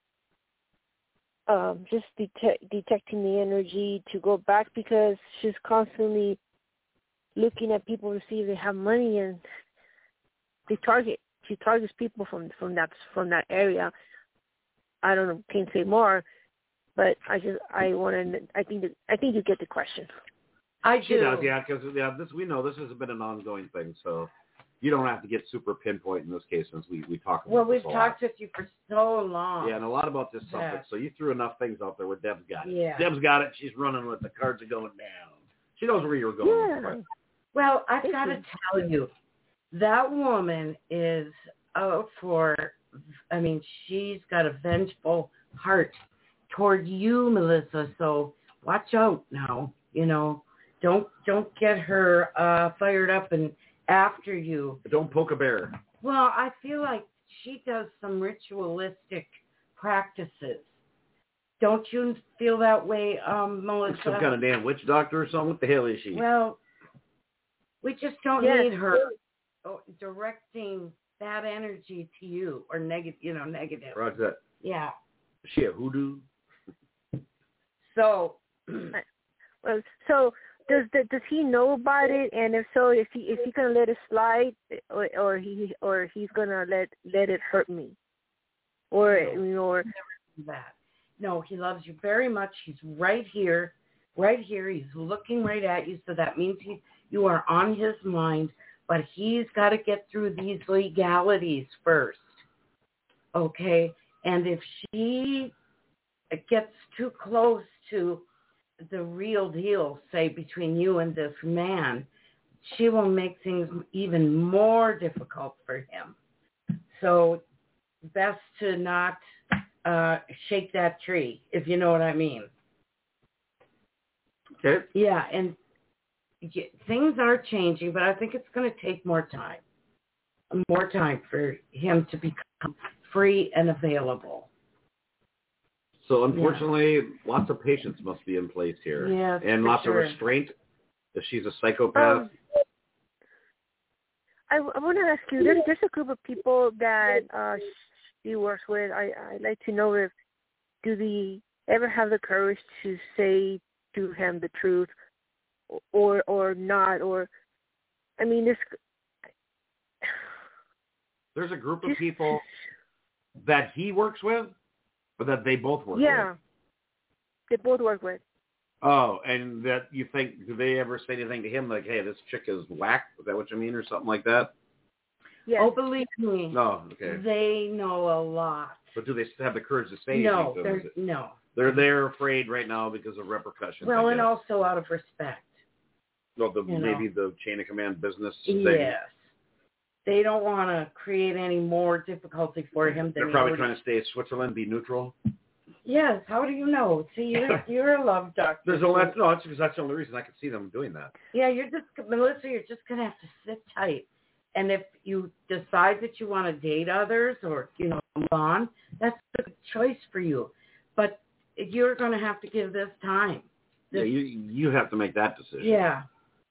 um, just detect, detecting the energy to go back because she's constantly looking at people to see if they have money, and they target. She targets people from from that from that area. I don't know, can't say more, but I just I want to. I think that, I think you get the question.
I
She
do.
does, yeah, because yeah, this we know this has been an ongoing thing, so. You don't have to get super pinpoint in this case since we, we talk about
Well,
this
we've
a lot.
talked with you for so long.
Yeah, and a lot about this subject.
Yes.
So you threw enough things out there where Deb's got it.
Yeah.
Deb's got it. She's running with the cards are going down. She knows where you're going.
Yeah.
Well, I've
Thank
got to
you.
tell you, that woman is out for, I mean, she's got a vengeful heart toward you, Melissa. So watch out now. You know, don't don't get her uh, fired up and after you.
Don't poke a bear.
Well, I feel like she does some ritualistic practices. Don't you feel that way, um, Melissa?
Some kind of damn witch doctor or something? What the hell is she?
Well, we just don't
Yes.
need her oh, directing that energy to you or negative, you know, negative.
Roger that.
Yeah.
Is she a hoodoo?
So,
Well, so does the, does he know about it? And if so, is he is he gonna let it slide, or, or he or he's gonna let let it hurt me, or or
that. No, he loves you very much. He's right here, right here. He's looking right at you. So that means he, you are on his mind. But he's got to get through these legalities first. Okay? And if she gets too close to the real deal, say, between you and this man, she will make things even more difficult for him. So best to not uh, shake that tree, if you know what I mean.
Okay.
Yeah, and y- things are changing, but I think it's going to take more time. More time for him to become free and available.
So unfortunately, yeah. lots of patience must be in place here.
Yes,
and lots
sure.
of restraint if she's a psychopath.
Um, I, I want to ask you, there's, there's a group of people that uh, she works with. I, I'd like to know if, do they ever have the courage to say to him the truth or or not? Or, I mean, this...
There's a group of people that he works with, or that they both work
yeah,
with?
Yeah, they both work with.
Oh, and that you think, do they ever say anything to him like, hey, this chick is whack? Is that what you mean, or something like that?
Yes.
Oh, believe me.
No, okay.
They know a lot.
But do they have the courage to say
no,
anything to
they're,
them?
No.
They're, they're afraid right now because of repercussions.
Well, and also out of respect.
Well, the,
you
maybe
know.
the chain of command business thing.
Yes. They don't want to create any more difficulty for him.
They're
than
probably
already...
trying to stay in Switzerland, be neutral.
Yes. How do you know? See, you're you're a love doctor.
There's a lot. No, it's because that's the only reason I can see them doing that.
Yeah, you're just Melissa. You're just gonna have to sit tight. And if you decide that you want to date others or you know move on, that's a good choice for you. But you're going to have to give this time. This,
yeah, you you have to make that decision.
Yeah.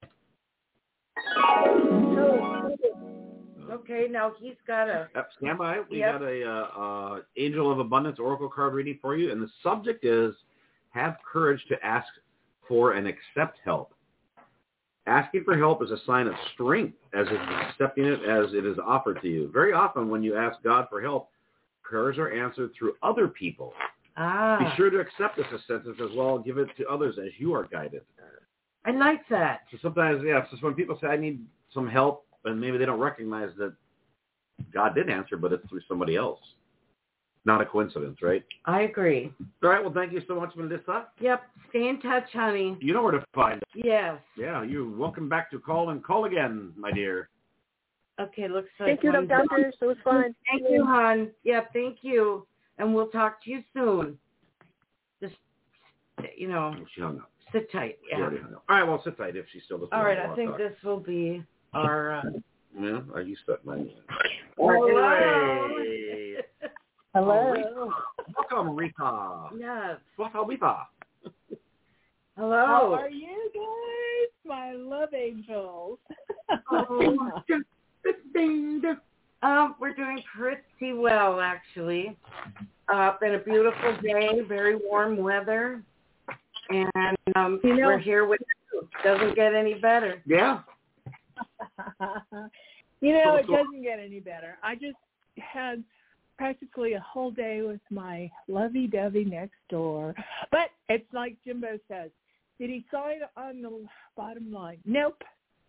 Okay, now he's got a...
Yep, stand by. We
yep.
got a uh, uh, Angel of Abundance Oracle card reading for you, and the subject is, have courage to ask for and accept help. Asking for help is a sign of strength, as is accepting it as it is offered to you. Very often when you ask God for help, prayers are answered through other people.
Ah.
Be sure to accept this assistance as well and give it to others as you are guided.
I like that.
So sometimes, yeah, so when people say, I need some help, and maybe they don't recognize that God did answer, but it's through somebody else. Not a coincidence, right?
I agree.
All right, well, thank you so much, Melissa.
Yep, stay in touch, honey.
You know where to find us.
Yes.
Yeah, you're welcome back to call and call again, my dear.
Okay, looks like...
Thank you, Love Doctors. It was fun.
Thank you, hon. Yeah, thank you. And we'll talk to you soon. Just, you know...
She hung up.
Sit tight. Yeah.
She already hung up. All right, well, sit tight if she's still listening.
All right, I think talk. This will be our... Uh...
Yeah, are you stuck, man?
Hello.
Hello.
Rita. Welcome, Rita.
Yes.
Welcome, Rita.
Hello.
How are you guys, my love angels?
Oh, um, we're doing pretty well, actually. Uh, been a beautiful day, very warm weather, and um, you know, we're here with you. Doesn't get any better.
Yeah.
You know, it doesn't get any better. I just had practically a whole day with my lovey-dovey next door. But it's like Jimbo says, did he sign on the bottom line? Nope.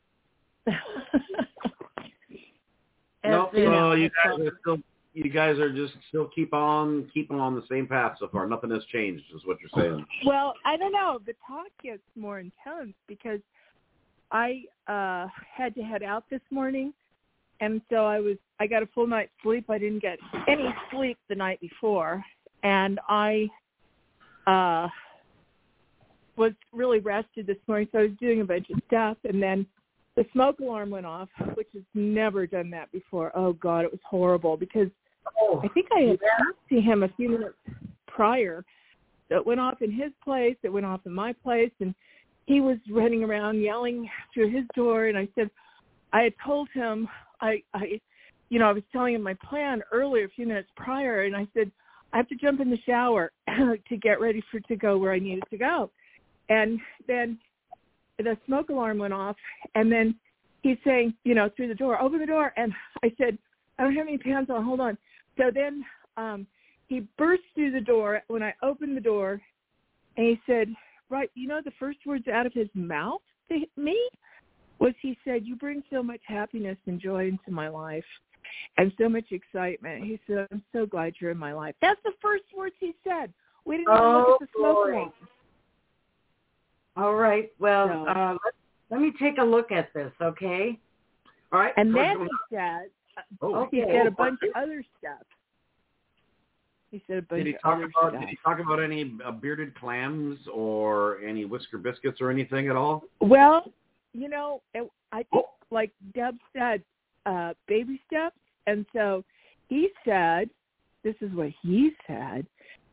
Nope. No, you guys are still. You guys are just still keep on keeping on the same path so far. Nothing has changed, is what you're saying.
Well, I don't know. The talk gets more intense because I uh, had to head out this morning, and so I was. I got a full night's sleep. I didn't get any sleep the night before, and I uh, was really rested this morning. So I was doing a bunch of stuff, and then the smoke alarm went off, which has never done that before. Oh God, it was horrible because
oh,
I think I had yeah. talked to him a few minutes prior. So it went off in his place. It went off in my place, and he was running around yelling through his door. And I said, I had told him, I, I, you know, I was telling him my plan earlier, a few minutes prior, and I said, I have to jump in the shower to get ready for to go where I needed to go. And then the smoke alarm went off, and then he's saying, you know, through the door, open the door. And I said, I don't have any pants on, hold on. So then um, he burst through the door when I opened the door, and he said, right, you know, the first words out of his mouth to me was he said, you bring so much happiness and joy into my life and so much excitement. He said, I'm so glad you're in my life. That's the first words he said. We didn't even
oh,
look at the smoke alarm.
All right. Well,
so,
uh, let, let me take a look at this, okay?
All right.
And then he said,
oh,
okay. he said a bunch of other stuff. He said a bunch
did he
of
talk
other
about,
stuff.
Did he talk about any uh, bearded clams or any whisker biscuits or anything at all?
Well, you know, it, I think, oh. like Deb said, uh, baby steps. And so he said, this is what he said,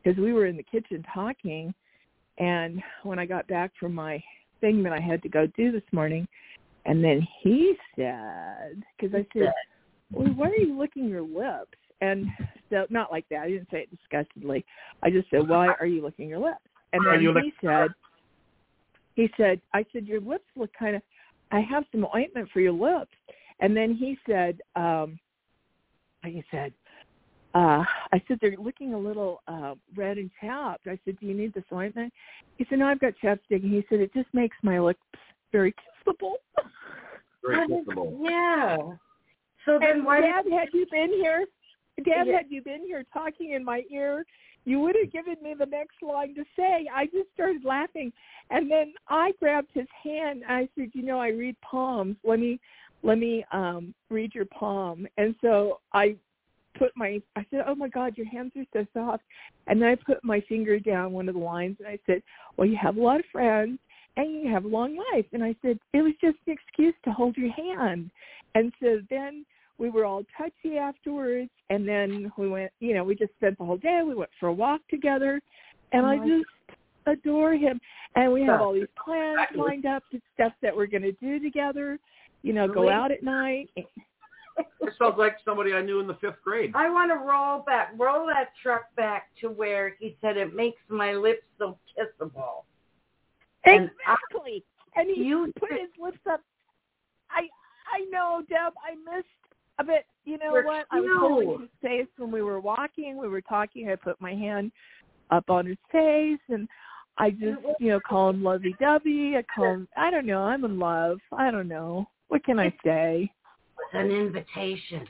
because we were in the kitchen talking, and when I got back from my thing that I had to go do this morning, and then he said, because I said, well, why are you licking your lips? And so, not like that. I didn't say it disgustedly. I just said, why are you licking your lips? And then he lick- said, he said, I said, your lips look kind of, I have some ointment for your lips. And then he said, um, he said, uh, I said, they're looking a little uh, red and chapped. I said, do you need this ointment? He said, no, I've got chapstick. And he said, it just makes my lips very kissable.
Very kissable.
Yeah. So then
and
why
Dad,
did...
had you been here, Dad,
yeah.
had you been here talking in my ear, you would have given me the next line to say. I just started laughing. And then I grabbed his hand. And I said, you know, I read palms. Let me, let me um, read your palm. And so I put my, I said, oh, my God, your hands are so soft. And then I put my finger down one of the lines, and I said, well, you have a lot of friends, and you have a long life. And I said, it was just an excuse to hold your hand. And so then we were all touchy afterwards, and then we went, you know, we just spent the whole day. We went for a walk together, and
oh
I just adore him. And we have all these plans
Exactly.
lined up, to stuff that we're going to do together, you know, go out at night.
It sounds like somebody I knew in the fifth grade.
I want to roll back, roll that truck back to where he said it makes my lips so kissable.
Exactly. And, I, and he
you
put his lips up. I I know, Deb, I missed a bit. You know
We're
what? I was holding his face when we were walking. We were talking. I put my hand up on his face, and I just, you know, call him lovey-dovey. I call him, I don't know, I'm in love. I don't know. What can I say?
It's an invitation.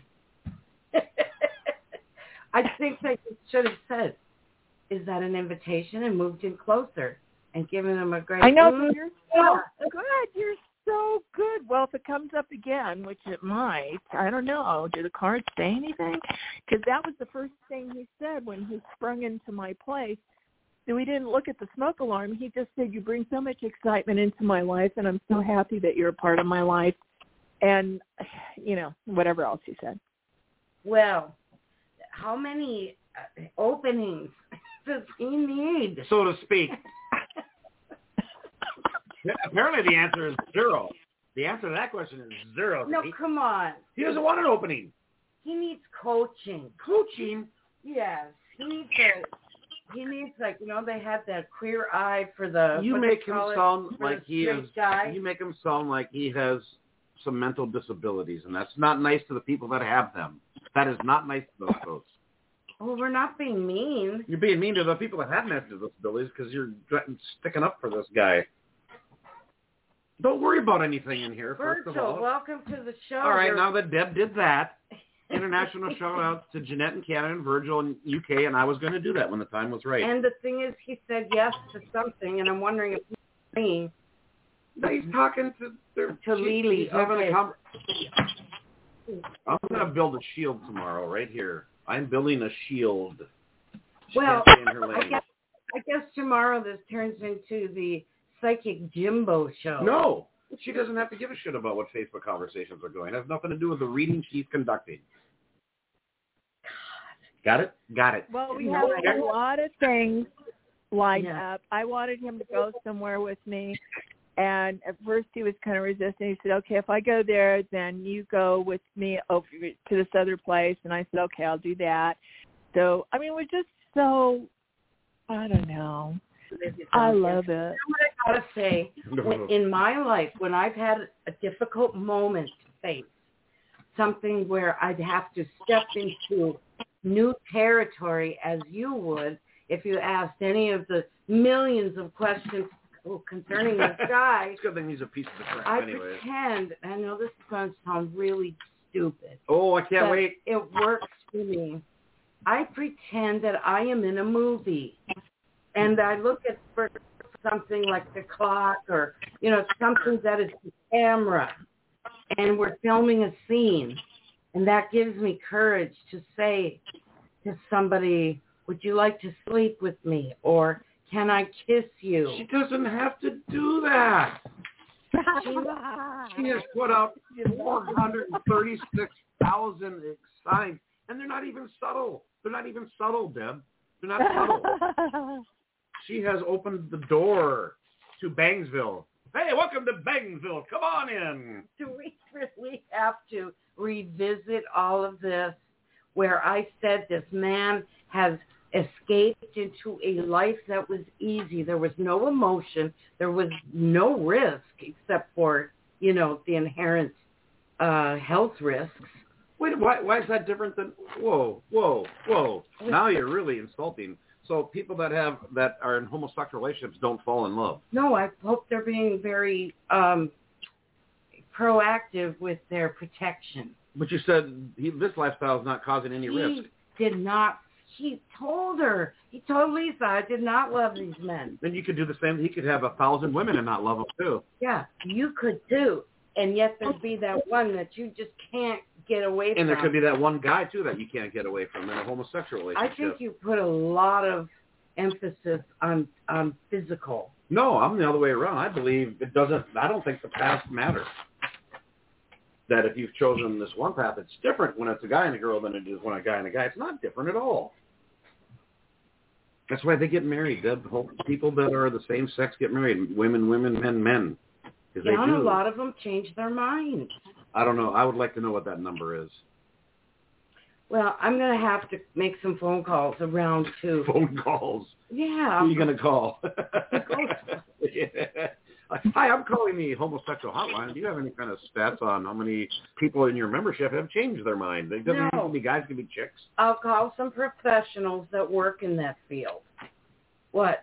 I think that you should have said, is that an invitation, and moved him closer and given him a great...
I know,
mm,
but you're so good. You're so good. Well, if it comes up again, which it might, I don't know. Do the cards say anything? Because that was the first thing he said when he sprung into my place. So we didn't look at the smoke alarm. He just said, you bring so much excitement into my life, and I'm so happy that you're a part of my life. And, you know, whatever else he said.
Well, how many openings does he need?
So to speak. Apparently the answer is zero. The answer to that question is zero.
No,
He,
come on.
he doesn't want an opening.
He needs coaching.
Coaching?
Yes. He needs a... He needs, like, you know, they have that queer eye for the...
You make him sound like he is...
Guy.
You make him sound like he has some mental disabilities, and that's not nice to the people that have them. That is not nice to those folks.
Well, we're not being mean.
You're being mean to the people that have mental disabilities because you're sticking up for this guy. Don't worry about anything in here, first
Virgil,
of all.
welcome to the show.
All right,
You're...
now that Deb did that, international shout-outs to Jeanette in Canada and Virgil in U K, and I was going to do that when the time was right.
And the thing is, he said yes to something, and I'm wondering if he's saying...
No, he's talking to their,
to Lily.
He's having
okay.
a com- I'm going to build a shield tomorrow, right here. I'm building a shield. She
Well,
can't stay in her
I
lane.
guess, I guess tomorrow this turns into the Psychic Jimbo show.
No, she doesn't have to give a shit about what Facebook conversations are going. It has nothing to do with the reading she's conducting. Got it? Got it.
Well, we have a lot of things lined
Yeah.
up. I wanted him to go somewhere with me. And at first he was kind of resisting. He said, okay, if I go there, then you go with me over to this other place. And I said, okay, I'll do that. So, I mean, we're just so, I don't know. I love it.
You know what I got to say? When, in my life, when I've had a difficult moment to face, something where I'd have to step into new territory as you would if you asked any of the millions of questions concerning this guy.
It's a good thing he's a piece of the crap
I
anyway.
pretend, I know this is going to sound really stupid.
Oh, I can't
but
wait.
It works for me. I pretend that I am in a movie, and I look at for something like the clock or, you know, something that is the camera, and we're filming a scene, and that gives me courage to say to somebody, would you like to sleep with me? Or can I kiss you?
She doesn't have to do that. She, she has put out four hundred thirty-six thousand signs, and they're not even subtle. They're not even subtle, Deb. Do not cuddle. She has opened the door to Bangsville. Hey, welcome to Bangsville. Come on in.
Do we really have to revisit all of this where I said this man has escaped into a life that was easy? There was no emotion. There was no risk except for, you know, the inherent uh, health risks.
Wait, why, why is that different than, whoa, whoa, whoa. Now you're really insulting. So people that have, that are in homosexual relationships don't fall in love.
No, I hope they're being very um, proactive with their protection.
But you said he, this lifestyle is not causing any
he
risk.
did not, he told her, he told Lisa, I did not love these men.
Then you could do the same. He could have a thousand women and not love them too.
Yeah, you could too. And yet there'd be that one that you just can't get away from.
And there could be that one guy, too, that you can't get away from in a homosexual relationship.
I think you put a lot of emphasis on on physical.
No, I'm the other way around. I believe it doesn't, I don't think the past matters. That if you've chosen this one path, it's different when it's a guy and a girl than it is when a guy and a guy. It's not different at all. That's why they get married. The people that are the same sex get married. Women, women, men, men.
Yeah, and a lot of them change their minds.
I don't know. I would like to know what that number is.
Well, I'm going to have to make some phone calls around to...
Phone calls?
Yeah.
Who are you going to call? Yeah. Hi, I'm calling the homosexual hotline. Do you have any kind of stats on how many people in your membership have changed their mind? It doesn't
no.
have to be guys, it can be chicks.
I'll call some professionals that work in that field. What?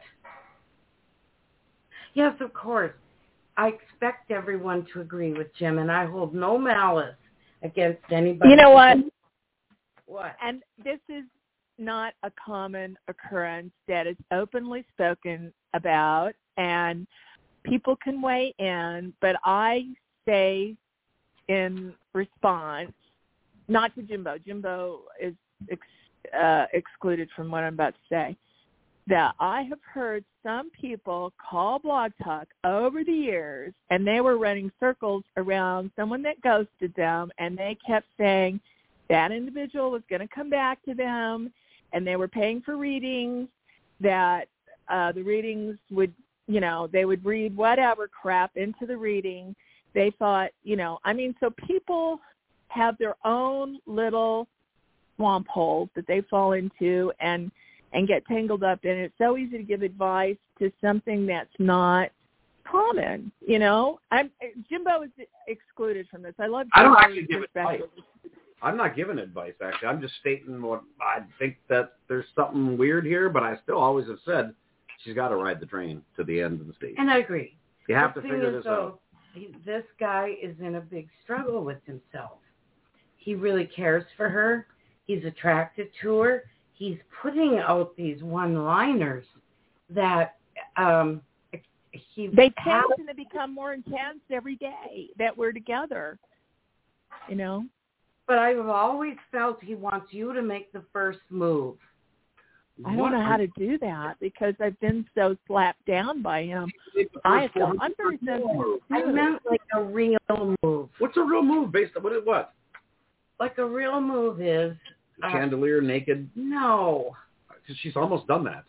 Yes, of course. I expect everyone to agree with Jim, and I hold no malice against anybody.
You know what?
What?
And this is not a common occurrence that is openly spoken about, and people can weigh in, but I say in response, not to Jimbo. Jimbo is ex, uh, excluded from what I'm about to say, that I have heard some people call Blog Talk over the years, and they were running circles around someone that ghosted them, and they kept saying that individual was going to come back to them, and they were paying for readings, that uh, the readings would, you know, they would read whatever crap into the reading. They thought, you know, I mean, so people have their own little swamp holes that they fall into, and and get tangled up in. It's so easy to give advice to something that's not common, you know? I'm Jimbo is excluded from this. I love Jimbo's
I don't actually give advice. I'm not giving advice, actually. I'm just stating what I think that there's something weird here, but I still always have said she's got to ride the train to the end of the station.
And I agree.
You have
the
to figure
is,
this
though,
out.
He, this guy is in a big struggle with himself. He really cares for her. He's attracted to her. He's putting out these one-liners that um, he...
They tend to become more intense every day that we're together, you know?
But I've always felt he wants you to make the first move.
I don't know how to do that because I've been so slapped down by him. I feel I'm very sensitive.
I meant like a real move.
What's a real move based on what? It, what?
Like a real move is...
Uh, chandelier, naked?
No.
Because she's almost done that.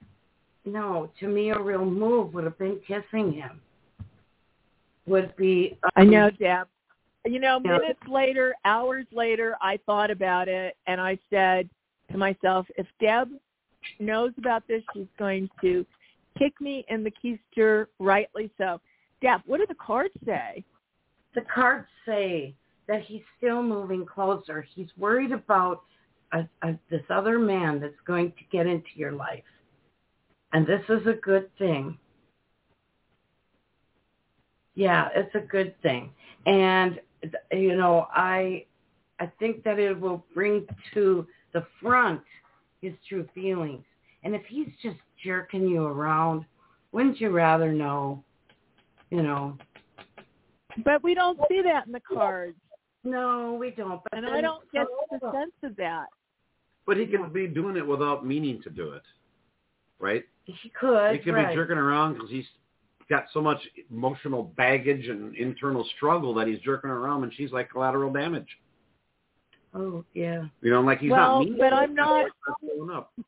No, to me a real move would have been kissing him. Would be... Um,
I know, Deb. You know, minutes later, hours later, I thought about it, and I said to myself, if Deb knows about this, she's going to kick me in the keister, rightly so. Deb, what do the cards say?
The cards say that he's still moving closer. He's worried about a, a, this other man that's going to get into your life. And this is a good thing. Yeah, it's a good thing. And, you know, I I think that it will bring to the front his true feelings. And if he's just jerking you around, wouldn't you rather know, you know?
But we don't see that in the cards.
No, we don't. But
and I don't get the sense of that.
But he could be doing it without meaning to do it, right?
He could.
He could
right.
be jerking around because he's got so much emotional baggage and internal struggle that he's jerking around, and she's like collateral damage.
Oh, yeah.
You know, like he's
well,
not mean.
But I'm not.
Up.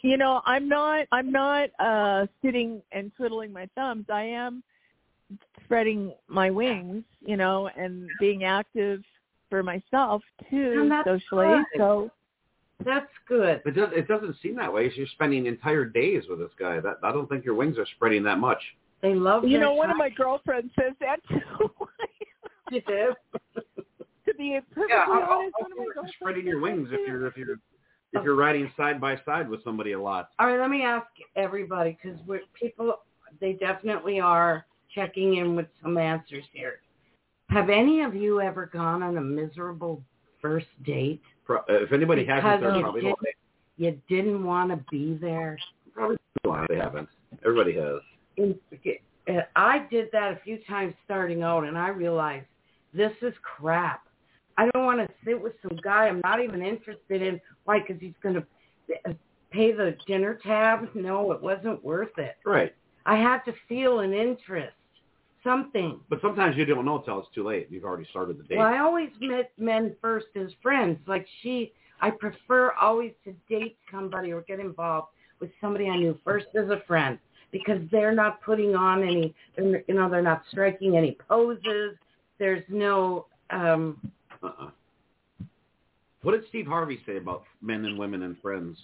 you know, I'm not I'm not uh, sitting and twiddling my thumbs. I am spreading my wings, you know, and being active for myself too, socially.
Good.
So
that's good.
It does. It doesn't seem that way. You're spending entire days with this guy. That I don't think your wings are spreading that much.
They love.
You know, one
time.
of my girlfriends says that too.
You do?
To be perfectly
Yeah, I'll,
honest,
I'll,
one of my
I'll
girlfriends
spreading your wings
says
if you're if you're if you're riding side by side with somebody a lot.
All right, let me ask everybody because we're people. They definitely are checking in with some answers here. Have any of you ever gone on a miserable first date?
Pro, uh, if anybody
because
hasn't, they're
you
probably
didn't,
not.
you didn't want to be there.
Probably not. They haven't. Everybody has.
In, uh, I did that a few times starting out, and I realized this is crap. I don't want to sit with some guy I'm not even interested in. Why? Because he's going to pay the dinner tab? No, it wasn't worth it.
Right.
I had to feel an interest, something.
But sometimes you don't know until it's too late. You've already started the date.
Well, I always met men first as friends. Like she, I prefer always to date somebody or get involved with somebody I knew first as a friend because they're not putting on any, you know, they're not striking any poses. There's no... Um,
Uh-uh. What did Steve Harvey say about men and women and friends?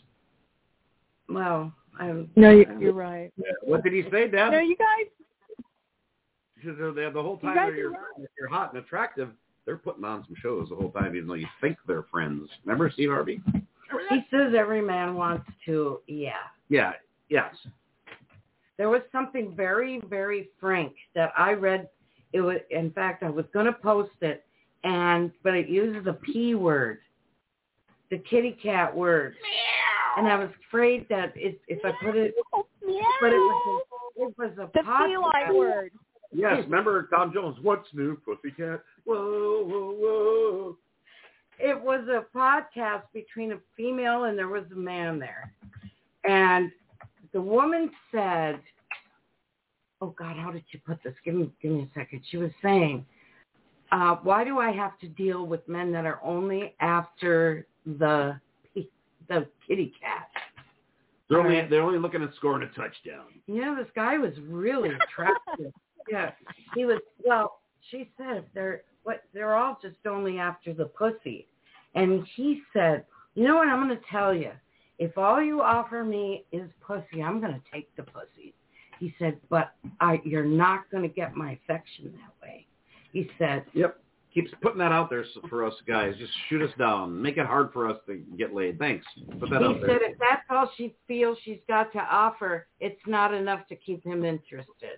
Well, I'm...
No, you're right.
Yeah. What did he say, Dad?
No, you guys...
The, the whole time
guys
you're,
are
if you're hot and attractive, they're putting on some shows the whole time, even though you think they're friends. Remember Steve Harvey?
He says every man wants to, yeah.
Yeah, yes.
There was something very, very frank that I read. It was, in fact, I was going to post it, and but it uses a P word, the kitty cat word. And I was afraid that it, if I put it, but it was a, it was a
the
podcast.
feline word.
Yes, remember Tom Jones, what's new, pussycat? Whoa, whoa, whoa.
It was a podcast between a female and there was a man there. And the woman said, oh, God, how did you put this? Give me, give me a second. She was saying, uh, why do I have to deal with men that are only after the the kitty cat?
They're only, right. they're only looking at scoring a touchdown.
You know, this guy was really attractive. Yeah, he was. Well, she said they're what they're all just only after the pussy, and he said, you know what? I'm going to tell you. If all you offer me is pussy, I'm going to take the pussy. He said, but I, you're not going to get my affection that way. He said.
Yep. Keeps putting that out there for us guys. Just shoot us down. Make it hard for us to get laid. Thanks. Put that
he
out there.
He said if that's all she feels she's got to offer, it's not enough to keep him interested.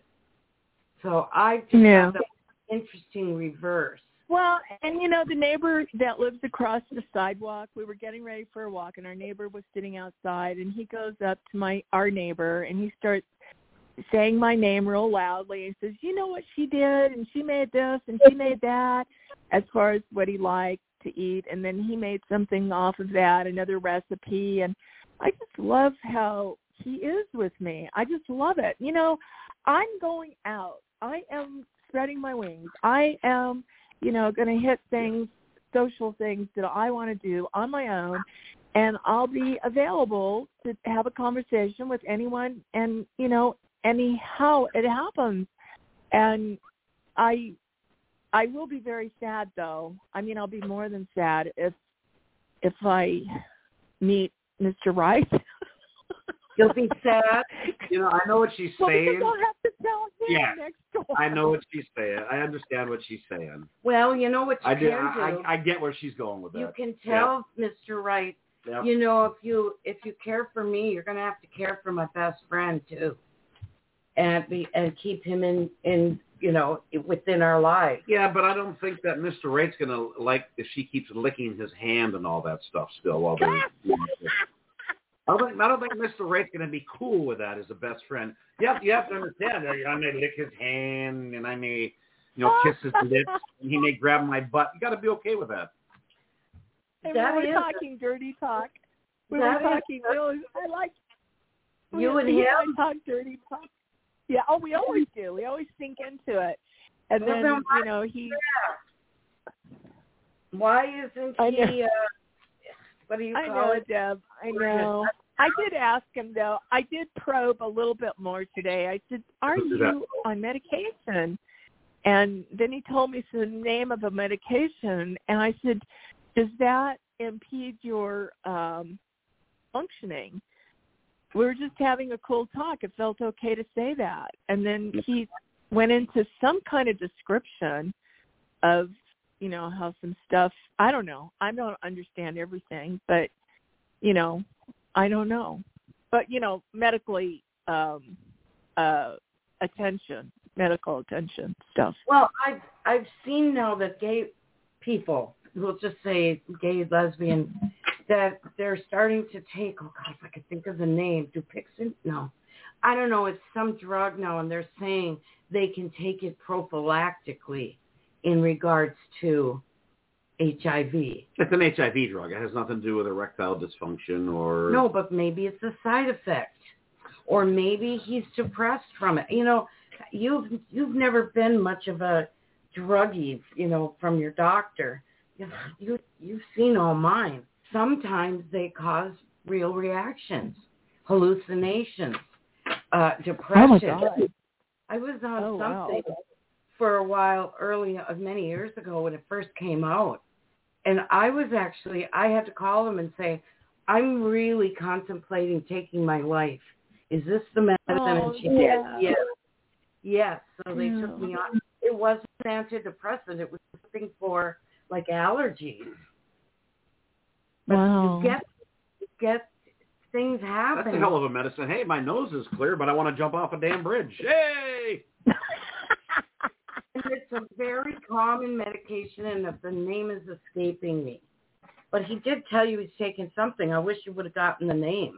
So I just
yeah.
thought that was an interesting reverse.
Well, and you know, the neighbor that lives across the sidewalk, we were getting ready for a walk, and our neighbor was sitting outside, and he goes up to my our neighbor, and he starts saying my name real loudly. He says, you know what she did, and she made this, and she made that, as far as what he liked to eat, and then he made something off of that, another recipe, and I just love how he is with me. I just love it. You know, I'm going out. I am spreading my wings. I am, you know, going to hit things, social things that I want to do on my own, and I'll be available to have a conversation with anyone, and, you know, anyhow it happens. And I I will be very sad, though. I mean, I'll be more than sad if if I meet Mister Rice.
You'll be sad.
You know, I know what she's
well,
saying.
I'll have to tell him
yeah,
next door.
I know what she's saying. I understand what she's saying.
Well, you know what you
I
can
do.
do.
I, I get where she's going with that.
You can tell yeah. Mister Wright,
yeah.
you know, if you if you care for me, you're going to have to care for my best friend too, and be and keep him in in you know within our lives.
Yeah, but I don't think that Mister Wright's going to like if she keeps licking his hand and all that stuff still while they're. I don't think I don't think Mister Wright's going to be cool with that as a best friend. You have, you have to understand that I may lick his hand and I may, you know, kiss his lips and he may grab my butt. You got to be okay with that.
And
that
we were
is,
talking dirty talk. We
that
were talking.
Is,
really, I like
you
we,
and
he
him.
and I talk dirty talk. Yeah. Oh, we always do. We always sink into it, and
well,
then,
then why,
you know he.
Yeah. Why isn't
I
he? Uh, what do you
I
call
know,
it?
Deb. I know.
I did ask him, though. I did probe a little bit more today. I said, are you on medication? And then he told me the name of a medication. And I said, does that impede your um, functioning? We were just having a cool talk. It felt okay to say that. And then he went into some kind of description of, you know, how some stuff, I don't know. I don't understand everything, but, you know, I don't know. But, you know, medically, um, uh, attention, medical attention stuff.
Well, I've, I've seen now that gay people, we'll just say gay, lesbian, that they're starting to take, oh, God, if I could think of the name, Dupixent? No. I don't know. It's some drug now, and they're saying they can take it prophylactically in regards to H I V.
It's an H I V drug. It has nothing to do with erectile dysfunction or...
No, but maybe it's a side effect. Or maybe he's depressed from it. You know, you've, you've never been much of a druggie, you know, from your doctor. You, you, you've seen all mine. Sometimes they cause real reactions, hallucinations, uh, depression.
Oh, my God.
I was on
oh,
something
wow.
for a while early, uh, many years ago when it first came out. And I was actually, I had to call them and say, I'm really contemplating taking my life. Is this the medicine?
Oh,
and she
yeah.
said, yes. Yes. So they
yeah.
took me on. It wasn't antidepressant. It was something for, like, allergies. But
Wow.
you get, you get things happen.
That's a hell of a medicine. Hey, my nose is clear, but I want to jump off a damn bridge. Hey!
And it's a very common medication, and the name is escaping me. But he did tell you he's taking something. I wish you would have gotten the name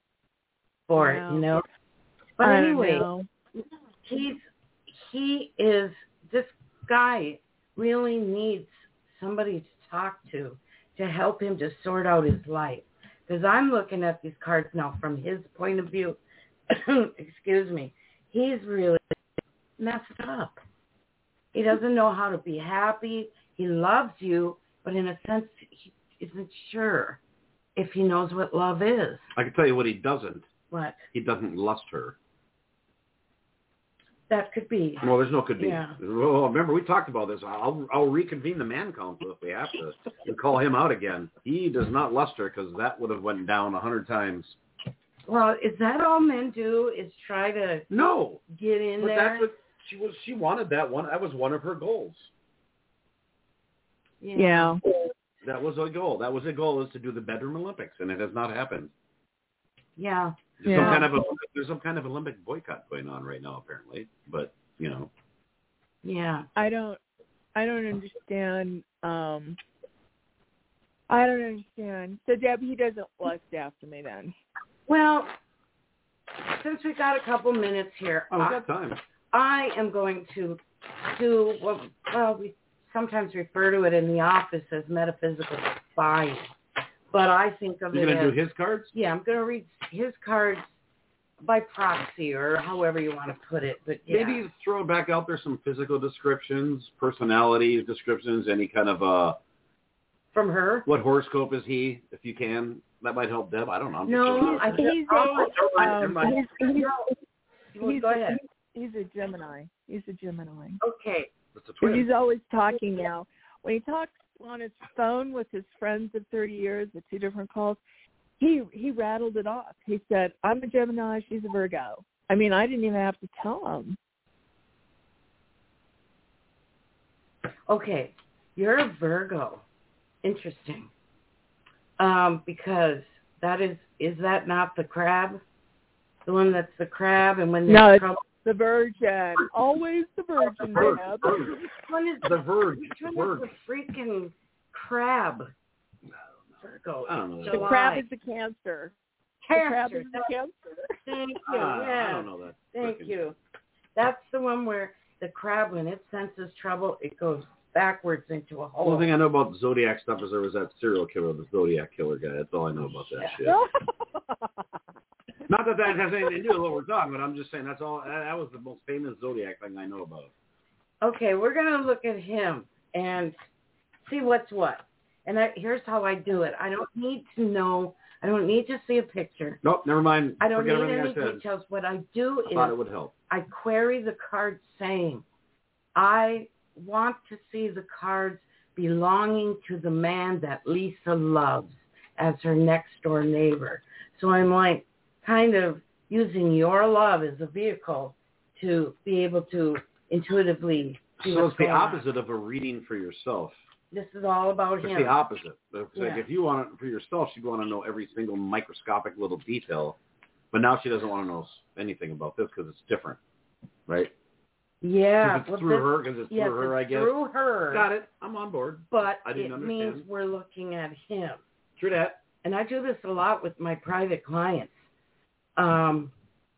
for
wow.
it, you know. But
I
anyway,
know.
he's he is this guy really needs somebody to talk to to help him to sort out his life. Because I'm looking at these cards now from his point of view. Excuse me. He's really messed up. He doesn't know how to be happy. He loves you, but in a sense, he isn't sure if he knows what love is.
I can tell you what he doesn't.
What?
He doesn't lust her.
That could be.
Well, there's no could be.
Yeah.
Well, remember, we talked about this. I'll I'll reconvene the man council if we have to and call him out again. He does not lust her because that would have went down a hundred times.
Well, is that all men do? Is try to
no
get in
but
there?
That's what she was. She wanted that one. That was one of her goals.
Yeah.
yeah.
That was a goal. That was a goal is to do the bedroom Olympics, and it has not happened.
Yeah.
There's
yeah.
some kind of a there's some kind of Olympic boycott going on right now, apparently. But you know.
Yeah.
I don't. I don't understand. Um, I don't understand. So Deb, he doesn't lust after me then.
Well, since we got a couple minutes here,
Oh, we
I,
got time.
I am going to do what well we sometimes refer to it in the office as metaphysical spying. But I think of
You're
it
going to
as,
do his cards?
yeah, I'm going to read his cards by proxy or however you want to put it. But yeah.
Maybe throw back out there some physical descriptions, personality descriptions, any kind of, uh,
from her?
what horoscope is he, if you can. That might help Deb. I don't know. I'm
No,
just
I
He's
think
a,
oh,
um, he's, he's,
well,
he's,
go ahead.
he's a Gemini. He's a Gemini.
Okay.
It's a twin.
He's always talking now. When he talks on his phone with his friends of thirty years, the two different calls, he he rattled it off. He said, I'm a Gemini, she's a Virgo. I mean, I didn't even have to tell him.
Okay. You're a Virgo. Interesting. Um, because that is, is that not the crab? The one that's the crab and when there's
No, it's
trouble?
the Virgin. Always the Virgin,
Virg,
Deb.
Virg.
Which one is
The Verge.
Which
The
one is
Verge.
the freaking crab? Virgo.
I don't know.
The
July.
crab is the Cancer. The crab
Cancer.
is the Cancer.
Thank you.
Ah,
yes.
I don't know that.
Thank
Frickin-
you. That's the one where the crab, when it senses trouble, it goes backwards into a hole.
The only thing I know about Zodiac stuff is there was that serial killer, the Zodiac killer guy. That's all I know about that shit. Not that that has anything to do with what we're talking about. I'm just saying that's all. That, that was the most famous Zodiac thing I know about.
Okay, we're going to look at him and see what's what. And I, here's how I do it. I don't need to know I don't need to see a picture.
Nope, never mind.
I don't
Forget
need
everything
any
I said.
details. What I do
I
is
thought it would help.
I query the card saying, I want to see the cards belonging to the man that Lisa loves as her next door neighbor. So I'm like kind of using your love as a vehicle to be able to intuitively see
So
what's
it's the
going on.
opposite of a reading for yourself.
This is all about
It's
him.
the opposite. It's
Yeah.
like if you want it for yourself, she'd want to know every single microscopic little detail. But now she doesn't want to know anything about this because it's different, right?
Yeah.
It's
well,
through
this,
her, because it's
yes,
through her, I
it's
guess.
through her.
Got it. I'm on board.
But
I didn't
it
understand.
means we're looking at him.
True that.
And I do this a lot with my private clients. Um,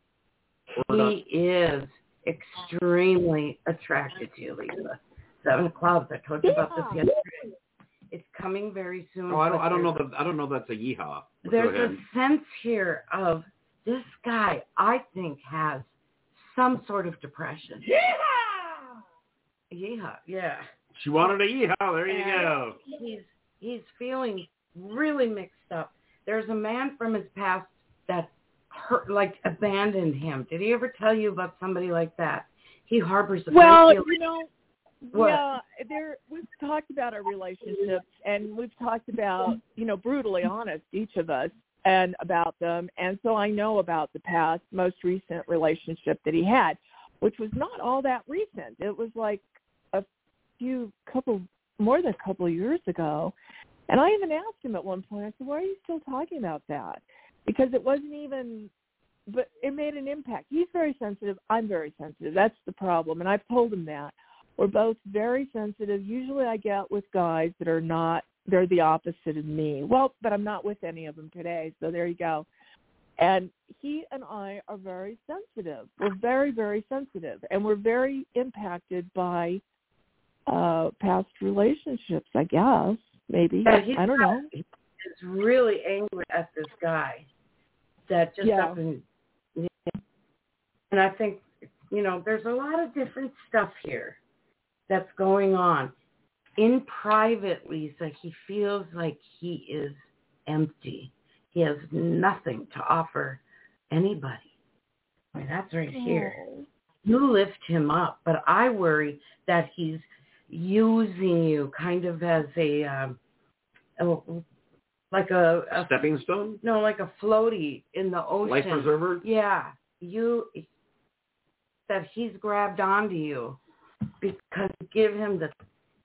he is extremely attracted to you, Lisa. Seven of Clubs. I told you about this yesterday. It's coming very soon.
Oh, I don't.
but
I don't know
there's-
that. I don't know that's a yeehaw. But
There's
go
a
ahead.
sense here of this guy. I think has some sort of depression. Yeehaw! Yeehaw. Yeah.
She wanted a yeehaw. There you
And
go.
He's he's feeling really mixed up. There's a man from his past that hurt, like abandoned him. Did he ever tell you about somebody like that? He harbors a
Well,
great deal.
you know,
What?
yeah, there we've talked about our relationships, and we've talked about, you know, brutally honest, each of us, and about them. And so I know about the past, most recent relationship that he had, which was not all that recent. It was like a few couple, more than a couple of years ago. And I even asked him at one point, I said, why are you still talking about that? Because it wasn't even, but it made an impact. He's very sensitive. I'm very sensitive. That's the problem. And I've told him that. We're both very sensitive. Usually I get with guys that are not, they're the opposite of me. Well, but I'm not with any of them today, so there you go. And he and I are very sensitive. We're very, very sensitive. And we're very impacted by uh, past relationships, I guess, maybe.
Yeah, he's
I don't know.
He's really angry at this guy that just
Yeah.
up and, and I think, you know, there's a lot of different stuff here that's going on. In private, Lisa, he feels like he is empty. He has nothing to offer anybody. I mean, that's right here. You lift him up, but I worry that he's using you kind of as a, um, a like a, a
Stepping stone?
no, like a floaty in the ocean.
Life preserver?
Yeah, you that he's grabbed onto you because you give him the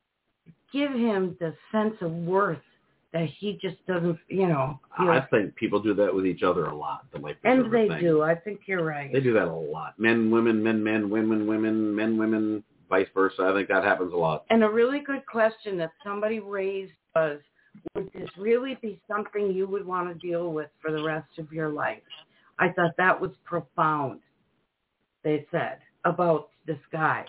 give him the sense of worth that he just doesn't, you know. Feel.
I think people do that with each other a lot. The life
and
preserver
they
thing.
do. I think you're right.
They do that a lot. Men, women, men, men, women, women, men, women, vice versa. I think that happens a lot.
And a really good question that somebody raised was, would this really be something you would want to deal with for the rest of your life? I thought that was profound, they said, about this guy.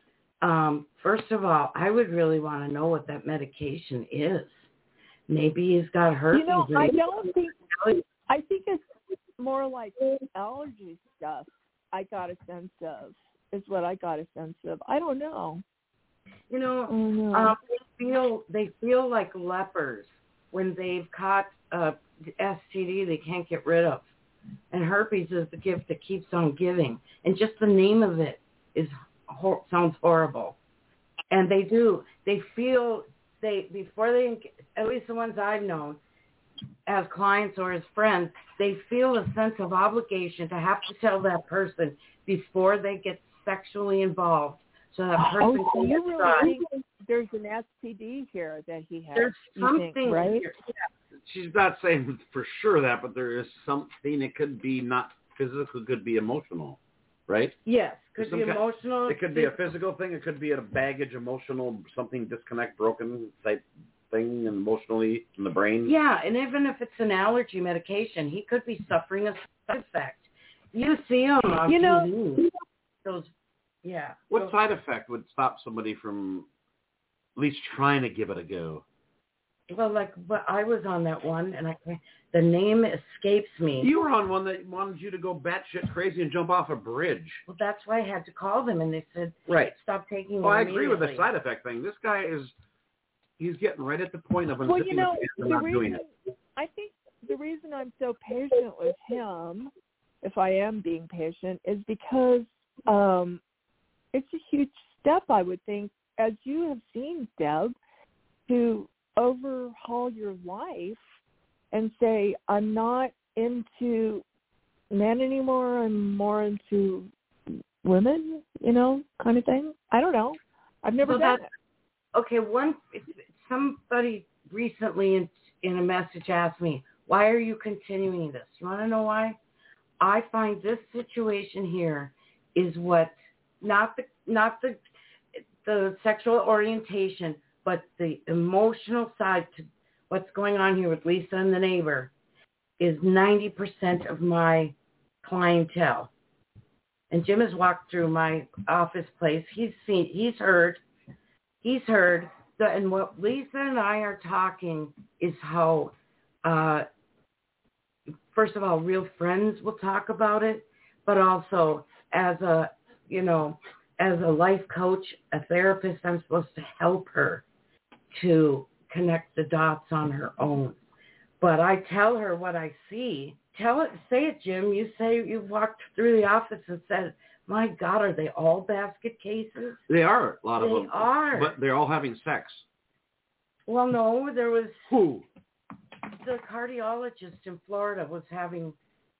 Um, first of all, I would really want to know what that medication is. Maybe he's got herpes.
You know, I
and-
don't think, I think it's more like allergy stuff I got a sense of, is what I got a sense of. I don't know.
You know,
I don't know.
um, they feel they feel like lepers when they've caught a S T D they can't get rid of, and herpes is the gift that keeps on giving. And just the name of it is hor- sounds horrible. And they do. They feel they before they, at least the ones I've known, as clients or as friends, they feel a sense of obligation to have to tell that person before they get sexually involved. So that person
Oh, so
can
you
decide.
really think there's an S T D here that he has?
There's
you
something
think, right?
here.
She's not saying for sure that, but there is something. It could be not physical. It could be emotional, right?
Yes, could
Some
be
kind-
emotional.
It could be a physical thing. It could be a baggage, emotional, something disconnect, broken type thing emotionally in the brain.
Yeah, and even if it's an allergy medication, he could be suffering a side effect. You see him on
You know,
T V. Those, yeah.
What
those-
side effect would stop somebody from at least trying to give it a go?
Well, like, but I was on that one, and I can't, the name escapes me.
You were on one that wanted you to go batshit crazy and jump off a bridge.
Well, that's why I had to call them, and they said,
Right.
stop taking
Well,
it
I agree with the
immediately.
side effect thing. This guy is, he's getting right at the point of unzipping
Well, you know,
his pants and
the
not doing
reason,
it.
I think the reason I'm so patient with him, if I am being patient, is because um, it's a huge step, I would think, as you have seen, Deb, to overhaul your life and say, I'm not into men anymore, I'm more into women, you know, kind of thing. I don't know. I've never
well,
done
that,
it.
Okay, one somebody recently in, in a message asked me, why are you continuing this? You want to know why? I find this situation here is what, not the not the the sexual orientation, but the emotional side to what's going on here with Lisa and the neighbor is ninety percent of my clientele. And Jim has walked through my office place. He's seen, he's heard, he's heard. The, and what Lisa and I are talking is how, uh, first of all, real friends will talk about it, but also as a, you know, as a life coach, a therapist, I'm supposed to help her to connect the dots on her own. But I tell her what I see. Tell it, say it, Jim. You say you walked through the office and said, my God, are they all basket cases?
They are, a lot of
they
them.
They are.
But they're all having sex.
Well, no, there was...
Who?
The cardiologist in Florida was having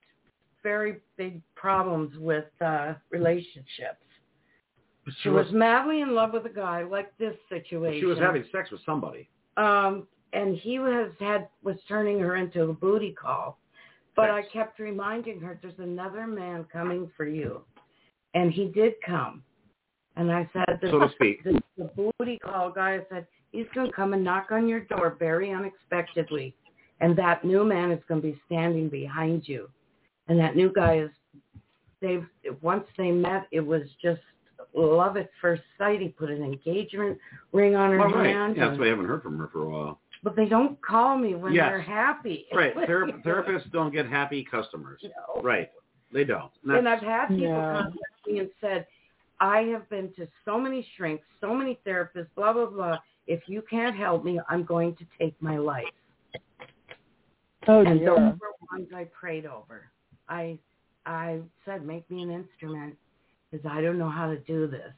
very big problems with uh, relationships. She, she was, was madly in love with a guy, like this situation.
She was having sex with somebody.
Um, and he was had was turning her into a booty call. But
sex.
I kept reminding her, there's another man coming for you. And he did come. And I said, this,
so to speak.
The, the booty call guy, I said, he's going to come and knock on your door very unexpectedly. And that new man is going to be standing behind you. And that new guy is, they've, once they met, it was just love at first sight. He put an engagement ring on her
oh, right.
hand.
Yeah, that's why I haven't heard from her for a while.
But they don't call me when
yes.
they're happy.
Right. Thera- therapists don't get happy customers.
No.
Right. They don't.
And, and I've had people
yeah.
contact me and said, I have been to so many shrinks, so many therapists, blah, blah, blah. If you can't help me, I'm going to take my life.
Oh,
and
dear.
those were ones I prayed over. I I said, make me an instrument because I don't know how to do this.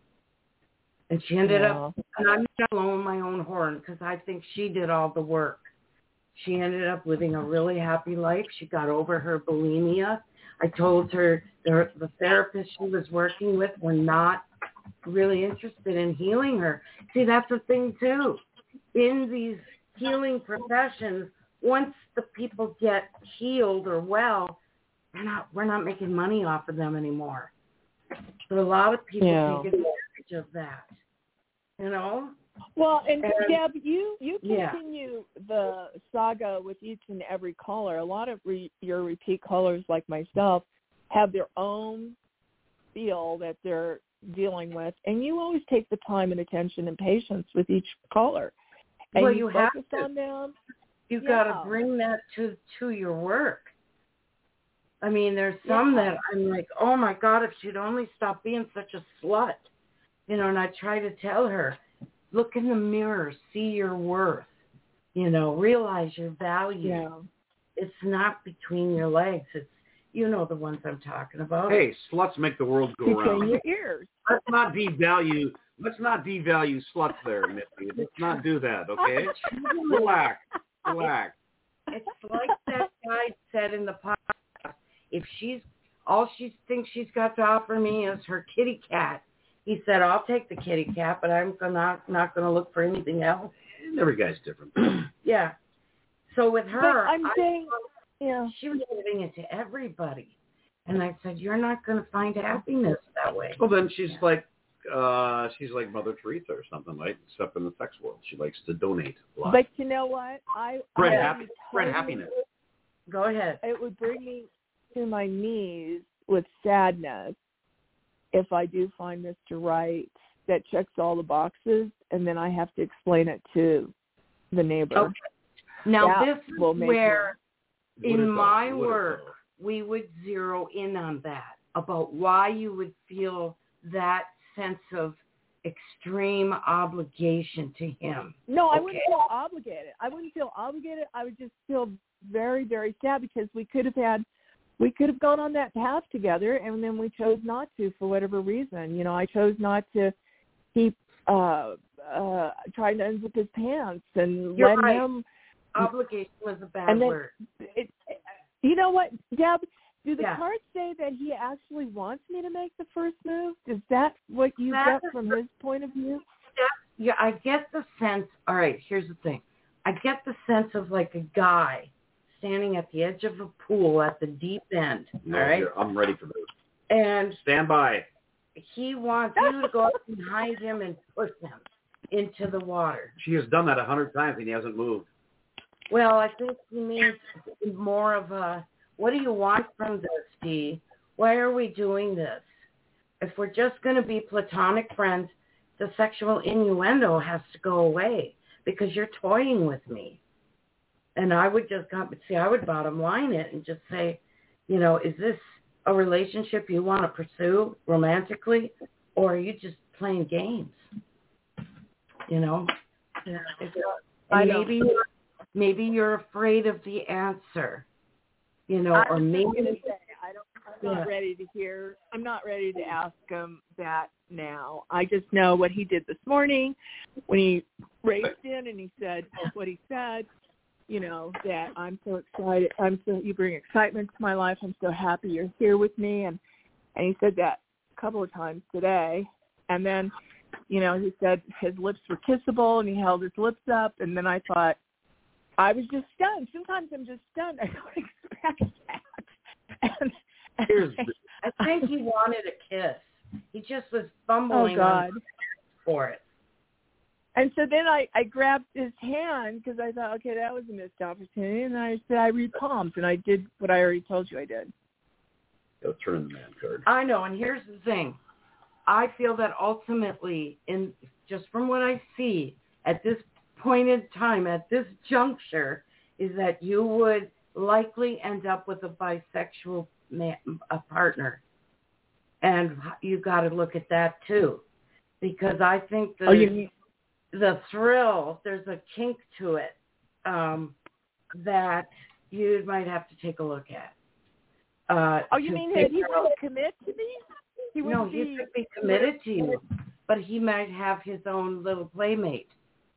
And she ended
yeah.
up, and I'm not blowing my own horn because I think she did all the work. She ended up living a really happy life. She got over her bulimia. I told her the, the therapist she was working with were not really interested in healing her. See, that's the thing, too. In these healing professions, once the people get healed or well, we're not, we're not making money off of them anymore. But a lot of people
yeah.
take advantage of that, you know?
Well, and,
and
Deb, you, you
yeah.
continue the saga with each and every caller. A lot of re, your repeat callers, like myself, have their own feel that they're dealing with, and you always take the time and attention and patience with each caller. And
well,
you,
you have
focus
to.
on them.
You
yeah.
got to bring that to to your work. I mean, there's some
yeah.
that I'm like, oh my God, if she'd only stop being such a slut, you know. And I try to tell her, look in the mirror, see your worth, you know, realize your value.
Yeah.
It's not between your legs. It's, you know, the ones I'm talking about.
Hey, sluts make the world go
between
round.
your ears.
Let's not devalue. Let's not devalue sluts there, Misty. Let's not do that, okay? Relax. Relax.
It's like that guy said in the podcast. If she's all she thinks she's got to offer me is her kitty cat, he said, I'll take the kitty cat, but I'm not not going to look for anything else.
And every guy's different.
yeah. So with her,
but I'm
I,
saying, yeah,
she was giving it to everybody, and I said, you're not going to find happiness that way.
Well, then she's like, uh, she's like Mother Teresa or something, right? Except in the sex world, she likes to donate a lot.
But you know what? I
spread,
I
happy, spread happiness.
Go ahead.
It would bring me to my knees with sadness if I do find Mister Right that checks all the boxes, and then I have to explain it to the neighbor.
Okay. Now
that
this is where, in my work, we would zero in on that, about why you would feel that sense of extreme obligation to him.
No, I
okay?
wouldn't feel obligated. I wouldn't feel obligated. I would just feel very, very sad because we could have had, we could have gone on that path together, and then we chose not to for whatever reason. You know, I chose not to keep uh, uh, trying to unzip his pants and
You're
let
right.
him.
Obligation was a bad
and then,
word.
It, it, you know what, Deb? Do the
yeah.
cards say that he actually wants me to make the first move? Is that what you
That's
get from his point of view?
Yeah, I get the sense. All right, here's the thing. I get the sense of like a guy standing at the edge of a pool at the deep end.
No,
all right,
here, I'm ready for this.
And
stand by.
He wants you to go up behind him and push him into the water.
She has done that a hundred times and he hasn't moved.
Well, I think he means more of a, what do you want from this, Dee? Why are we doing this? If we're just going to be platonic friends, the sexual innuendo has to go away because you're toying with me. And I would just, see, I would bottom line it and just say, you know, is this a relationship you want to pursue romantically, or are you just playing games? You know?
Yeah.
And maybe you're, maybe you're afraid of the answer. You know,
I
or maybe
say, I don't, I'm not
yeah.
ready to hear. I'm not ready to ask him that now. I just know what he did this morning when he raced in and he said what he said. You know, that I'm so excited. I'm so you bring excitement to my life. I'm so happy you're here with me. And and he said that a couple of times today. And then, you know, he said his lips were kissable and he held his lips up. And then I thought, I was just stunned. Sometimes I'm just stunned. I don't expect that. And,
Here's, I think he wanted a kiss. He just was fumbling
oh God.
for it.
And so then I, I grabbed his hand because I thought, okay, that was a missed opportunity. And I said, I re-palmed, and I did what I already told you I did.
Go turn the man card.
I know, and here's the thing. I feel that ultimately, in just from what I see at this point in time, at this juncture, is that you would likely end up with a bisexual man, a partner. And you got to look at that, too. Because I think the,
oh, you mean-
the thrill, there's a kink to it um, that you might have to take a look at. Uh,
oh, you mean that he wouldn't commit to me? He
no,
be,
he could be committed to you, but he might have his own little playmate.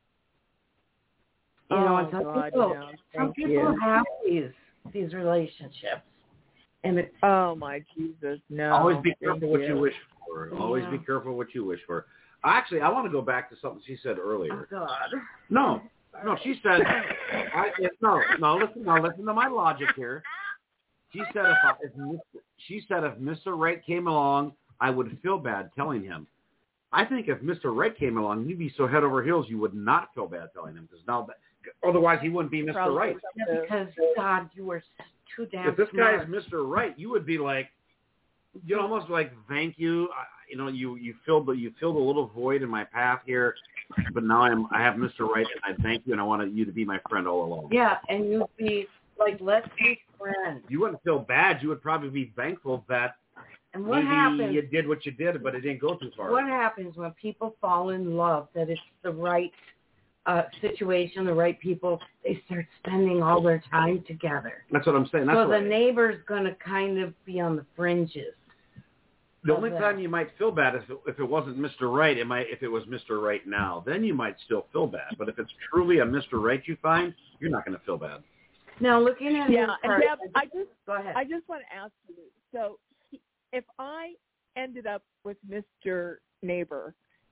You
oh,
know, and some
God,
people,
no.
some people
you.
have these these relationships, and it's
oh my Jesus, no.
Always be careful
Thank
what
you.
you wish for. Always
Yeah.
be careful what you wish for. Actually, I want to go back to something she said earlier.
oh God.
No, no, she said, I, no, no, listen, no, listen to my logic here. She said if, I, if Mister she said if Mister Right came along, I would feel bad telling him. I think if Mister Right came along, you'd be so head over heels you would not feel bad telling him because now, that, otherwise he wouldn't be Mister
Probably
Right.
Yeah, because God, you were too damn
If this
smart.
guy is Mister Right, you would be like, you know, almost like thank you. I, you know, you you filled the you filled a little void in my path here, but now I'm I have Mister Right and I thank you and I want you to be my friend all along.
Yeah, and you'd be like, let's be friends.
You wouldn't feel bad. You would probably be thankful that
And what
maybe
happens?
you did what you did, but it didn't go too far.
What happens when people fall in love? That it's the right uh, situation, the right people. They start spending all their time together.
That's what I'm saying. That's
so
what,
the neighbor's going to kind of be on the fringes.
the only
that.
time you might feel bad is if it wasn't Mister Right. It might if it was Mister Right now. Then you might still feel bad. But if it's truly a Mister Right you find, you're not going to feel bad.
Now, looking at
Yeah,
his
and
part,
Deb, I just,
go ahead.
I just want to ask you. So, he, if I ended up with Mister Neighbor,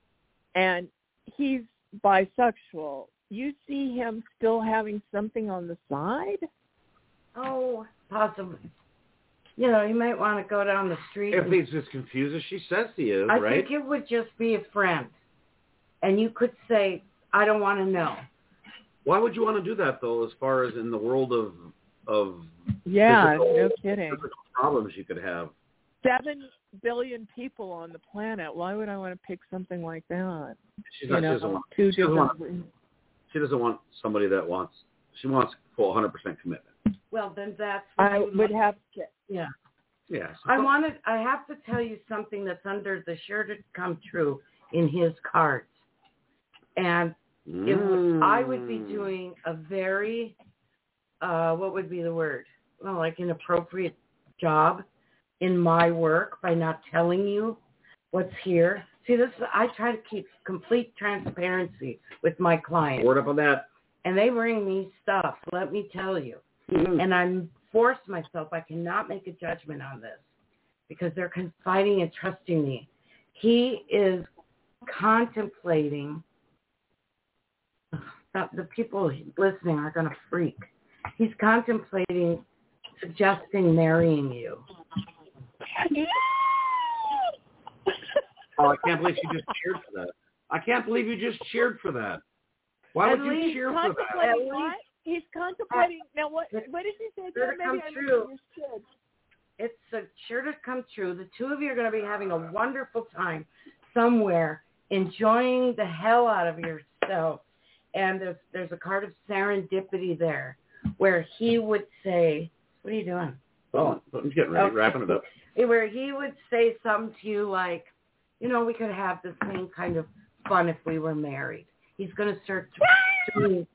and he's bisexual, you see him still having something on the side?
Oh, possibly. You know, you might want to go down the street.
If
and,
he's as confused as she says he is,
I
right?
think it would just be a friend. And you could say, I don't want to know.
Why would you want to do that, though, as far as in the world of of
Yeah,
physical,
no kidding.
physical problems you could have?
Seven billion people on the planet. Why would I want to pick something like that?
She's
You
not,
know,
she, doesn't want,
two
she, doesn't
different.
want, she doesn't want somebody that wants, she wants full one hundred percent commitment.
Well, then that's what
I
you
would
like.
have to.
Yeah.
Yeah. So
I wanted, I have to tell you something that's under the sure to come true in his cards. And
Mm.
if I would be doing a very, uh, what would be the word? Well, like an appropriate job in my work by not telling you what's here. See, this is, I try to keep complete transparency with my clients.
Word up on that.
And they bring me stuff, let me tell you.
Mm-hmm.
And I'm forced myself, I cannot make a judgment on this because they're confiding and trusting me. He is contemplating, the people listening are going to freak. He's contemplating suggesting marrying you.
Oh, I can't believe you just cheered for that. I can't believe you just cheered for that. Why
At
would you
least
cheer for that?
Contemplating what? He's contemplating. Now, what What did you say?
Sure to
Maybe
come
I
true.
misunderstood.
It's a, sure to come true. The two of you are going to be having a wonderful time somewhere, enjoying the hell out of yourself. And there's there's a card of serendipity there, where he would say, "What are you doing?"
Oh, I'm getting ready,
Okay.
wrapping it up.
Where he would say something to you like, "You know, we could have the same kind of fun if we were married." He's going to start doing.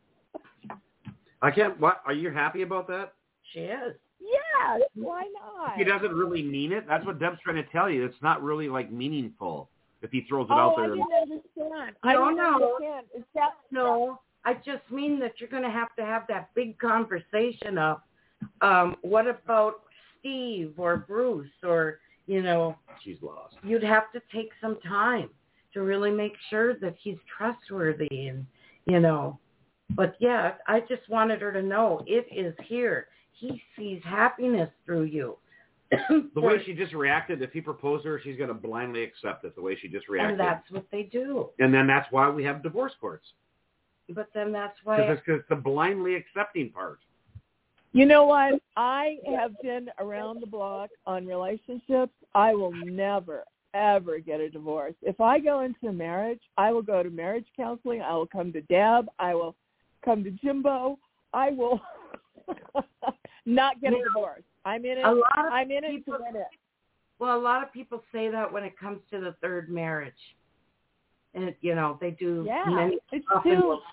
I can't. What? Are you happy about that?
She is.
Yes. Why not?
He doesn't really mean it. That's what Deb's trying to tell you. It's not really like meaningful if he throws it
oh,
out
I
there.
didn't understand. I
No,
didn't
no.
understand. Is that
No, I just mean that you're going to have to have that big conversation of, um, what about Steve or Bruce or, you know.
She's lost.
You'd have to take some time to really make sure that he's trustworthy and, you know. But, yeah, I just wanted her to know it is here. He sees happiness through you.
The way she just reacted, if he proposed her, she's going to blindly accept it, the way she just reacted.
And that's what they do.
And then that's why we have divorce courts.
But then that's why.
Because it's, it's the blindly accepting part.
You know what? I have been around the block on relationships. I will never, ever get a divorce. If I go into a marriage, I will go to marriage counseling. I will come to Deb. I will come to Jimbo. I will not get a divorce. I'm in it.
A lot of
I'm in
people,
it to win it.
Well, a lot of people say that when it comes to the third marriage. And, you know, they do.
Yeah,
many
it's
often
too.
will-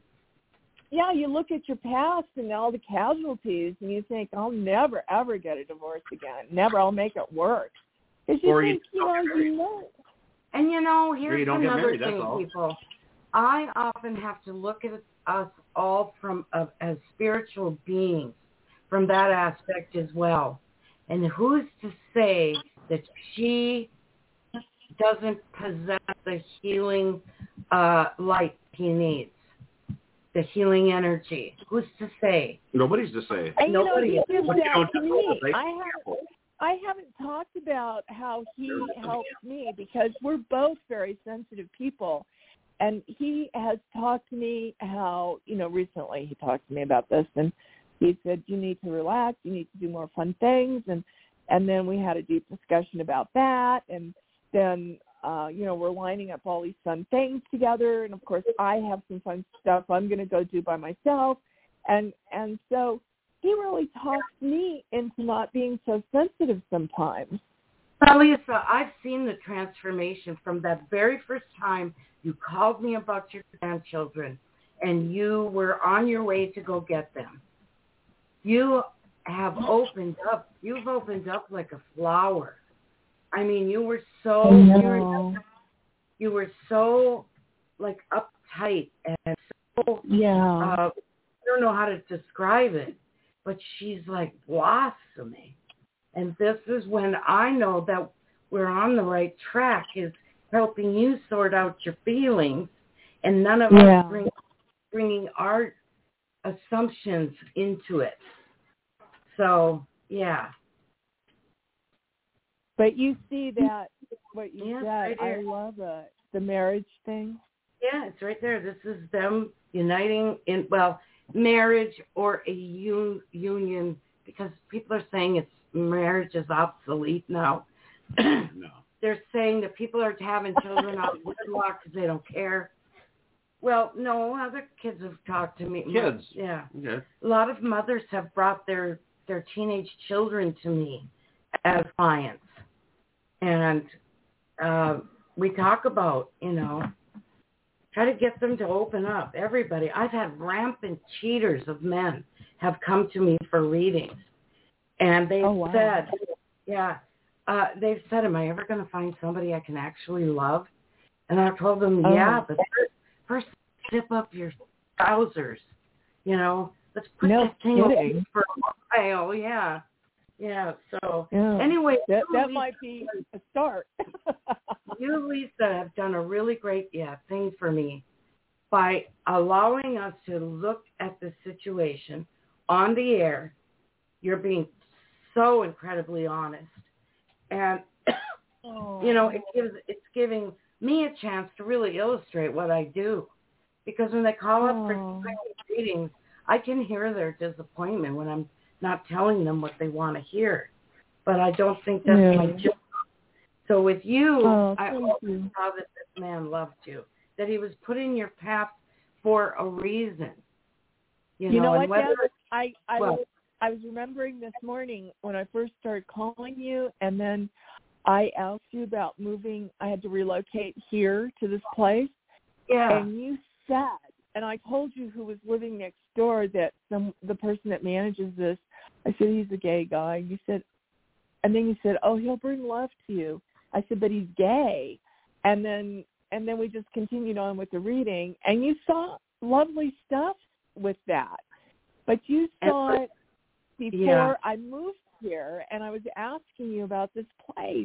Yeah, you look at your past and all the casualties, and you think, I'll never, ever get a divorce again. Never, I'll make it work. Because you
Or you
think, you know, you know.
And, you know,
Or
here's
you don't get
another
married, that's
thing,
all.
people. I often have to look at us all from uh, as spiritual beings from that aspect as well. And who's to say that she doesn't possess the healing uh, light he needs, the healing energy? Who's to say?
Nobody's to say.
And, you know,
Nobody
he
is.
gives
But you
that
don't
to
just
me.
say
I haven't,
careful.
I haven't talked about how he helped me because we're both very sensitive people. And he has talked to me how, you know, recently he talked to me about this, and he said, you need to relax, you need to do more fun things. And, and then we had a deep discussion about that. And then, uh, you know, we're lining up all these fun things together. And, of course, I have some fun stuff I'm going to go do by myself. And and so he really talks me into not being so sensitive sometimes.
Well, Lisa, I've seen the transformation from that very first time you called me about your grandchildren and you were on your way to go get them. You have opened up. You've opened up like a flower. I mean, you were so, you were, you were so like uptight and so,
Yeah.
uh, I don't know how to describe it, but she's like blossoming. And this is when I know that we're on the right track, is helping you sort out your feelings and none of
Yeah.
us bring, bringing our assumptions into it. So, yeah.
But you see that, what you
Yeah,
said,
right
I
here.
love it, the marriage thing.
Yeah, it's right there. This is them uniting in, well, marriage or a un, union, because people are saying it's marriage is obsolete now.
No.
They're saying that people are having children out of wedlock because they don't care. Well, no, other kids have talked to me.
Kids?
Yeah.
Okay.
A lot of mothers have brought their, their teenage children to me as clients. And uh, we talk about, you know, try to get them to open up. Everybody. I've had rampant cheaters of men have come to me for readings. And they've
oh, wow.
said, yeah, uh, they've said, am I ever going to find somebody I can actually love? And I told them,
oh.
yeah, but first, first zip up your trousers. You know, let's put
no
that thing
kidding.
away for a while. Yeah. Yeah. So
yeah.
anyway.
That, that
Lisa,
might be a start.
you, Lisa, have done a really great yeah thing for me by allowing us to look at the situation on the air. You're being so incredibly honest. And, oh. you know, it gives it's giving me a chance to really illustrate what I do. Because when they call up oh. for readings, I can hear their disappointment when I'm not telling them what they want to hear. But I don't think that's yeah. my job. So with you,
oh,
I always saw that this man loved you, that he was put in your path for a reason. You know,
you know
and
what,
whether,
Deb? I, I,
well,
was, I was remembering this morning when I first started calling you, and then I asked you about moving. I had to relocate here to this place.
Yeah.
And you said, and I told you who was living next door, that some the person that manages this, I said, he's a gay guy. You said, and then you said, oh, he'll bring love to you. I said, but he's gay. And then and then we just continued on with the reading, and you saw lovely stuff with that. But you saw it before yeah. I moved here, and I was asking you about this place.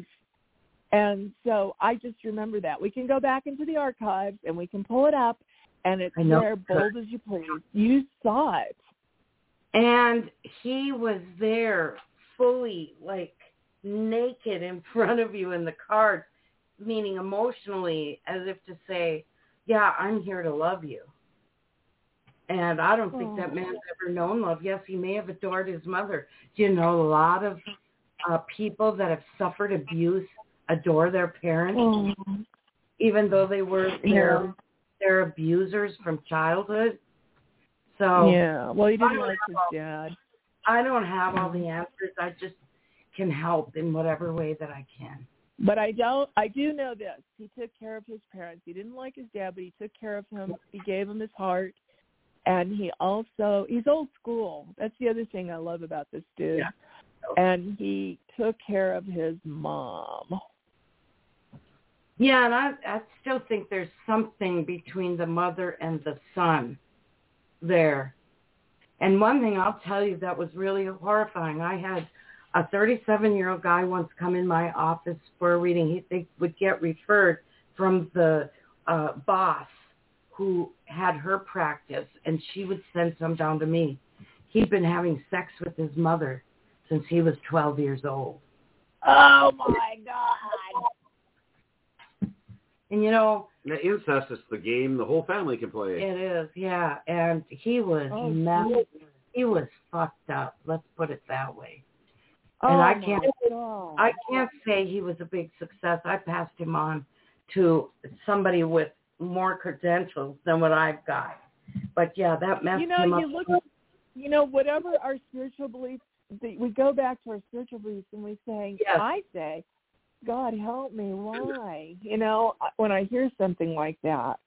And so I just remember that. We can go back into the archives, and we can pull it up, and it's there, bold as you please. You saw it.
And he was there fully, like, naked in front of you in the card, meaning emotionally, as if to say, yeah, I'm here to love you. And I don't think oh. that man's ever known love. Yes, he may have adored his mother. Do you know a lot of uh, people that have suffered abuse adore their parents, oh. even though they were their, yeah. their abusers from childhood? So
yeah, well, he didn't like his dad.
I don't have all the answers. I just can help in whatever way that I can.
But I don't. I do know this. He took care of his parents. He didn't like his dad, but he took care of him. He gave him his heart. And he also, he's old school. That's the other thing I love about this dude.
Yeah.
And he took care of his mom.
Yeah, and I, I still think there's something between the mother and the son there. And one thing I'll tell you that was really horrifying. I had a thirty-seven-year-old guy once come in my office for a reading. He they would get referred from the uh, boss who had her practice, and she would send some down to me. He'd been having sex with his mother since he was twelve years old.
Oh, my God.
And, you know...
The incest is the game the whole family can play.
It is, yeah. And he was
oh,
messed. He was fucked up. Let's put it that way.
Oh,
and I can't,
God.
I can't say he was a big success. I passed him on to somebody with more credentials than what I've got. But yeah, that messed
you know,
him
you
up.
Look, you know, whatever our spiritual beliefs, we go back to our spiritual beliefs and we say,
yes.
I say, God help me, why? You know, when I hear something like that.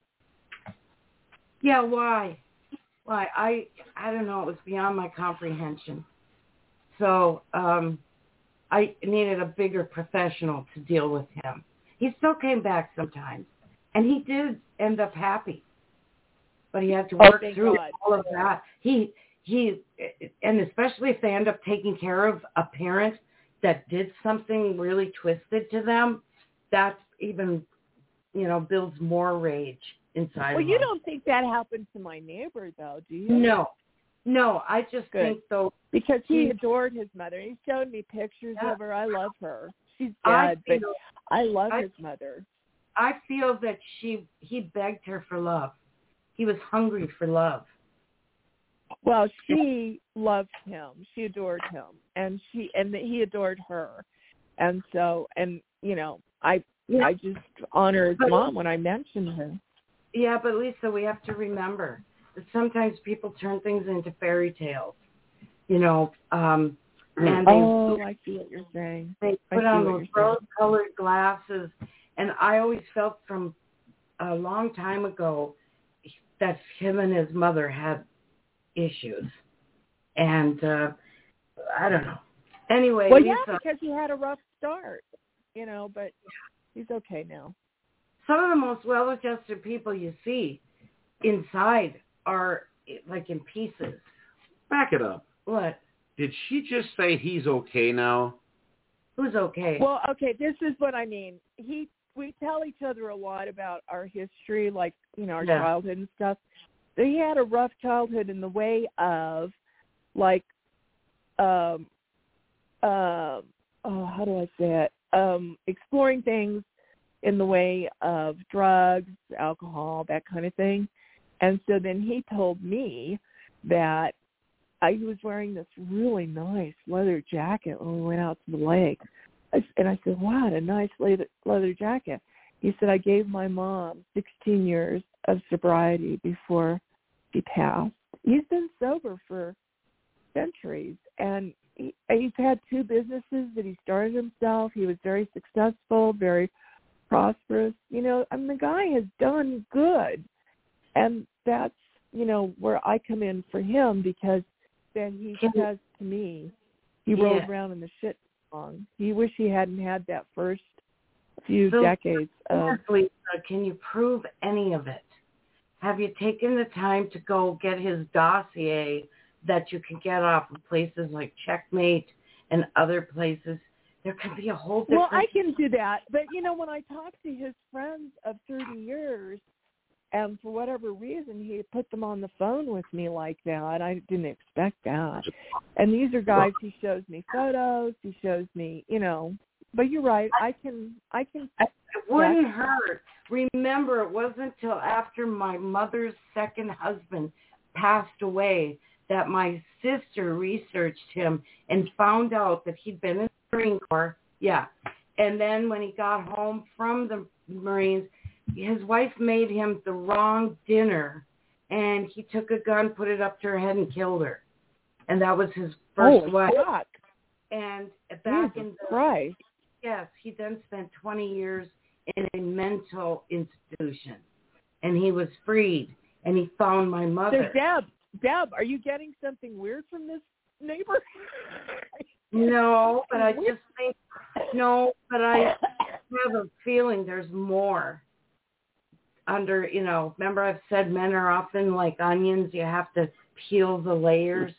Yeah, why? Why? I I don't know. It was beyond my comprehension. So um, I needed a bigger professional to deal with him. He still came back sometimes. And he did end up happy, but he had to work
oh,
through
God.
all of that. He he, and especially if they end up taking care of a parent that did something really twisted to them, that even, you know, builds more rage inside.
Well,
of
you
them.
don't think that happened to my neighbor, though, do you?
No, no. I just
Good.
think though
because he, he adored his mother. He showed me pictures
yeah.
of her. I love her. She's
I
dead,
feel,
but I love
I,
his mother.
I feel that she he begged her for love. He was hungry for love.
Well, she loved him. She adored him, and she and he adored her. And so, and you know, I yeah. I just honor his but, mom when I mention her.
Yeah, but Lisa, we have to remember that sometimes people turn things into fairy tales. You know, um, and they
oh, I see what you're saying.
They put on those rose-colored glasses. And I always felt from a long time ago that him and his mother had issues. And uh, I don't know. Anyway.
Well, yeah,
Lisa,
because he had a rough start, you know, but he's okay now.
Some of the most well-adjusted people you see inside are like in pieces.
Back it up.
What?
Did she just say he's okay now?
Who's okay?
Well, okay, this is what I mean. He, we tell each other a lot about our history, like, you know, our
Yeah.
childhood and stuff. So he had a rough childhood in the way of, like, um, uh, oh, how do I say it? Um, exploring things in the way of drugs, alcohol, that kind of thing. And so then he told me that I was wearing this really nice leather jacket when we went out to the lake. And I said, wow, a nice leather, leather jacket. He said, I gave my mom sixteen years of sobriety before she passed. He's been sober for centuries, and he, he's had two businesses that he started himself. He was very successful, very prosperous. You know, I mean, the guy has done good, and that's, you know, where I come in for him, because then he says to me, he
Yeah.
rolls around in the shit song. He wish he hadn't had that first few
So,
decades of...
Lisa, can you prove any of it? Have you taken the time to go get his dossier that you can get off of places like Checkmate and other places? There could be a whole different...
Well, I can do that. But, you know, when I talk to his friends of thirty years, and for whatever reason, he put them on the phone with me like that. I didn't expect that. And these are guys, he shows me photos, he shows me, you know. But you're right. I can, I can.
It wouldn't hurt. Remember, it wasn't until after my mother's second husband passed away that my sister researched him and found out that he'd been in the Marine Corps. Yeah. And then when he got home from the Marines, his wife made him the wrong dinner, and he took a gun, put it up to her head, and killed her. And that was his first
oh,
wife.
Fuck.
And back
Jesus
in the
Christ.
Yes, he then spent twenty years in a mental institution, and he was freed, and he found my mother.
So, Deb, Deb, are you getting something weird from this neighbor?
No, but I just think, no, but I have a feeling there's more under, you know, remember I've said men are often like onions. You have to peel the layers.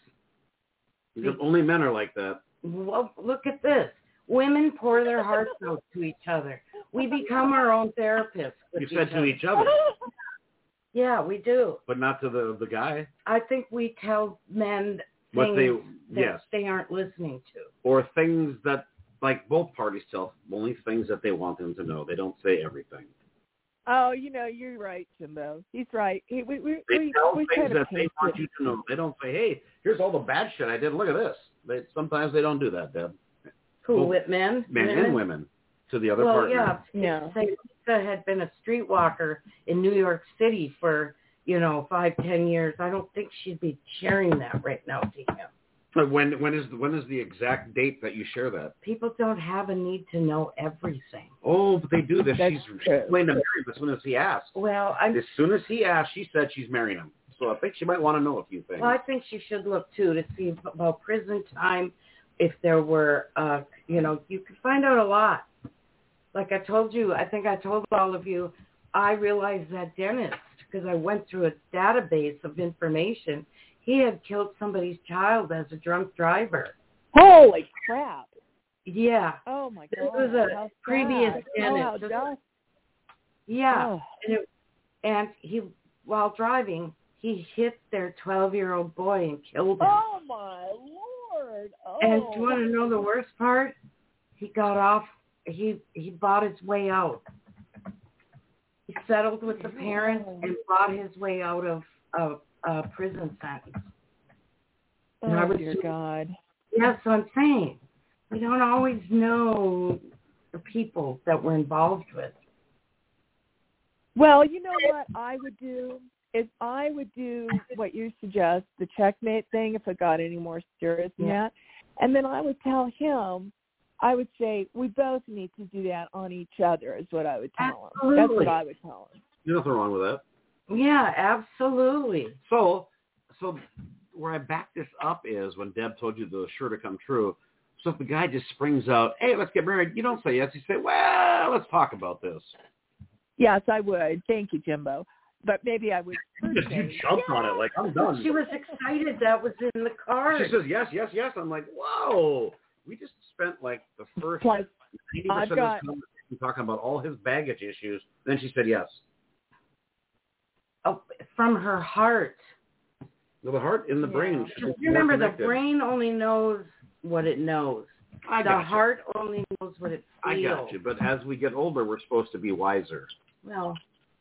Only men are like that.
Well, look at this. Women pour their hearts out to each other. We become our own therapists.
You said to each other.
Yeah, we do.
But not to the the guy.
I think we tell men
What
things
they,
that
yes.
they aren't listening to.
Or things that, like both parties tell, only things that they want them to know. They don't say everything.
Oh, you know, you're right, Jimbo. He's right. He, we we
They
we,
tell
we
things
kind of
that they want you to know. They don't say, hey, here's all the bad shit I did. Look at this. They, sometimes they don't do that, Deb.
Who,
Both
with men?
Men
women?
and women to the other
well,
partner.
yeah.
Yeah.
Say Lisa had been a streetwalker in New York City for, you know, five, ten years. I don't think she'd be sharing that right now to him.
But when when is when is the exact date that you share that?
People don't have a need to know everything.
Oh, but they do this.
That's
She's
true.
she's going to marry him as soon as he asks.
Well, I
As soon as he asks, she said she's marrying him. So I think she might want to know a few things.
well, I think she should look too to see about prison time. If there were, uh, you know, you could find out a lot. Like I told you, I think I told all of you, I realized that dentist because I went through a database of information. He had killed somebody's child as a drunk driver.
Holy crap!
Yeah.
Oh my
This
God!
was a
how
previous
sad.
dentist.
Oh, how dust.
Yeah.
Oh.
And, it, and he, while driving, he hit their twelve-year-old boy and killed him.
Oh my Lord! Oh.
And do you want to know the worst part? He got off. He he bought his way out. He settled with the parents and bought his way out of a, a prison sentence. And I
Oh
was
dear
so-
God!
That's what I'm saying. We don't always know the people that we're involved with.
Well, you know what I would do is I would do what you suggest, the checkmate thing, if it got any more serious than
Yeah.
that. And then I would tell him, I would say we both need to do that on each other is what I would tell
Absolutely.
them. That's what I would tell them.
There's nothing wrong with that.
Yeah, absolutely.
So, so where I back this up is when Deb told you the sure to come true. So if the guy just springs out, hey, let's get married, you don't say yes. You say, well, let's talk about this.
Yes, I would. Thank you, Jimbo. But maybe I would.
You just you jumped on it like, I'm done.
She was excited that was in the card.
She says, yes, yes, yes. I'm like, whoa. We just spent like the first
Like,
ninety percent
I've
of
got,
this conversation talking about all his baggage issues. Then she said yes.
Oh, from her heart.
Well, the heart in the
Yeah.
brain.
Just remember, the brain only knows what it knows.
I
the
got
heart you. only knows what it feels.
I got you. But as we get older, we're supposed to be wiser.
Well,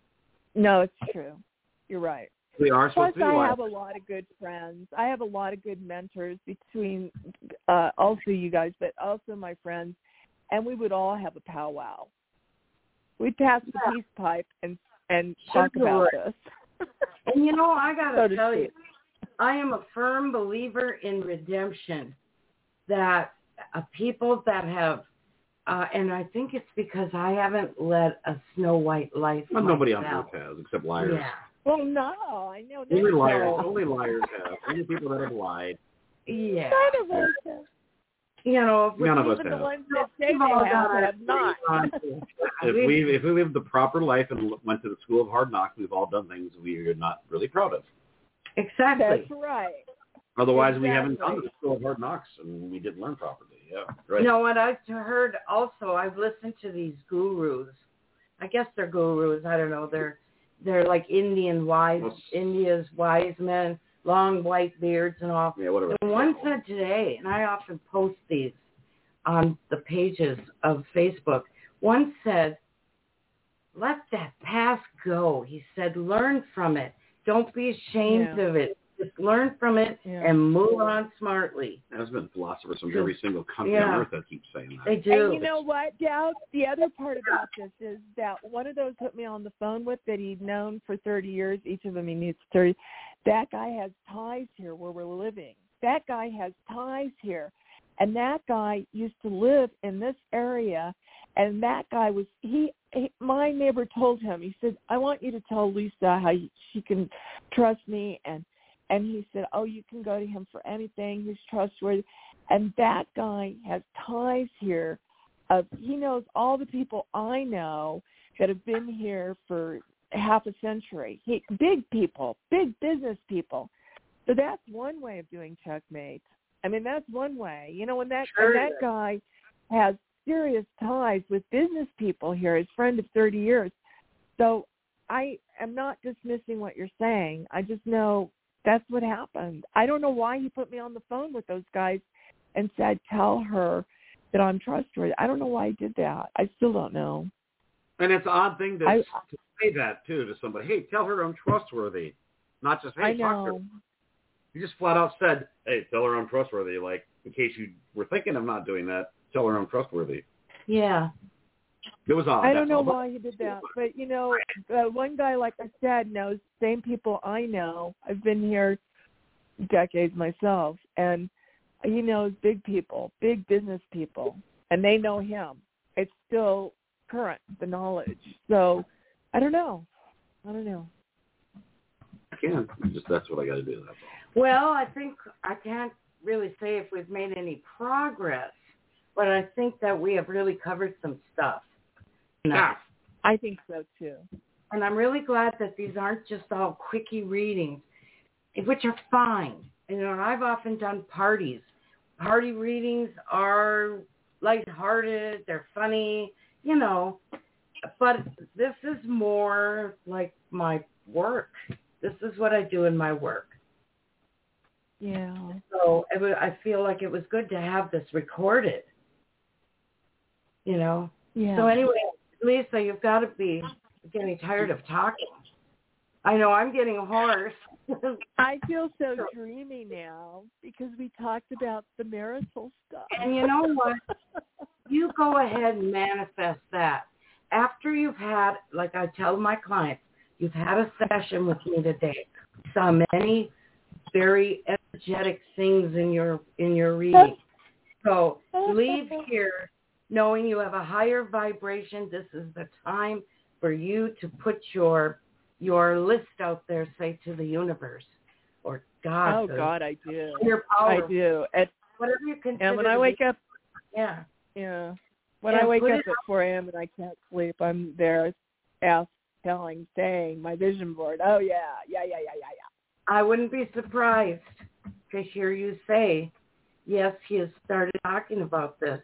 no, it's true. You're right.
We are
Plus,
supposed to be
I
wiser.
have a lot of good friends. I have a lot of good mentors between uh, also you guys, but also my friends, and we would all have a powwow. We'd pass the
Yeah.
peace pipe and and
Sure
talk about
would.
this.
And you know, I got
So
to
to
tell
speak.
you, I am a firm believer in redemption, that uh, people that have, uh, and I think it's because I haven't led a Snow White life
Well, nobody on
myself.
earth has, except liars.
Yeah.
Well, no, I know.
Only
no.
liars. Only liars have. Only people that have lied.
Yeah.
None of us have.
You know,
None of us
Even the
have.
ones that say
We've all
they have,
got our
have not.
experiences.
If
We've-
we if we lived the proper life and went to the school of hard knocks, we've all done things we are not really proud of.
Exactly.
That's right.
Otherwise, we haven't
Exactly.
done the school of hard knocks and we didn't learn properly. Yeah, right.
You know what I've heard also, I've listened to these gurus. I guess they're gurus. I don't know. They're they're like Indian wise,
Well,
India's wise men, long white beards and all.
Yeah, whatever.
And one said today, and I often post these on the pages of Facebook. One said, "Let that past go." He said, "Learn from it. Don't be ashamed
Yeah.
of it. Just learn from it
Yeah.
and move on smartly."
There's been philosophers from every single country
Yeah.
on earth that keep saying that.
They do.
And you know what, Dow? The other part about this is that one of those put me on the phone with that he'd known for thirty years. Each of them he needs thirty. That guy has ties here where we're living. That guy has ties here. And that guy used to live in this area. And that guy was, he, he my neighbor told him, he said, "I want you to tell Lisa how you, she can trust me." And And he said, "Oh, you can go to him for anything. He's trustworthy." And that guy has ties here. Of he knows all the people I know that have been here for half a century. He, big people, big business people. So that's one way of doing checkmate. I mean, that's one way. You know, when that
Sure.
and that guy has serious ties with business people here, his friend of thirty years. So I am not dismissing what you're saying. I just know that's what happened. I don't know why he put me on the phone with those guys and said, "Tell her that I'm trustworthy." I don't know why he did that. I still don't know.
And it's an odd thing to,
I,
to say that, too, to somebody. Hey, tell her I'm trustworthy. Not just, hey,
I
talk to her.
know.
You just flat out said, hey, tell her I'm trustworthy. Like, in case you were thinking of not doing that, tell her I'm trustworthy.
Yeah.
It was odd.
I don't
that's
know
all.
why he did that. But, you know, uh, one guy, like I said, knows the same people I know. I've been here decades myself. And he knows big people, big business people. And they know him. It's still current, the knowledge. So, I don't know. I don't know.
I can. Just that's what I got to do. That's all.
Well, I think I can't really say if we've made any progress, but I think that we have really covered some stuff.
Yeah.
I think so, too.
And I'm really glad that these aren't just all quickie readings, which are fine. You know, I've often done parties. Party readings are lighthearted, they're funny, you know, but this is more like my work. This is what I do in my work.
Yeah.
So it was, I feel like it was good to have this recorded, you know.
Yeah.
So anyway, Lisa, you've got to be getting tired of talking. I know I'm getting hoarse.
I feel so dreamy now because we talked about the marital stuff.
And you know what? You go ahead and manifest that. After you've had, like I tell my clients, you've had a session with me today. Saw many very energetic things in your in your reading. So leave here knowing you have a higher vibration. This is the time for you to put your your list out there, say, to the universe or God.
Oh,
the,
God, I do.
Your power.
I do. At,
whatever you consider.
And when I wake up,
yeah.
Yeah. When
and
I wake up
it,
at four a.m. and I can't sleep, I'm there ask, telling, saying, my vision board, oh, yeah, yeah, yeah, yeah, yeah, yeah.
I wouldn't be surprised to hear you say, yes, he has started talking about this.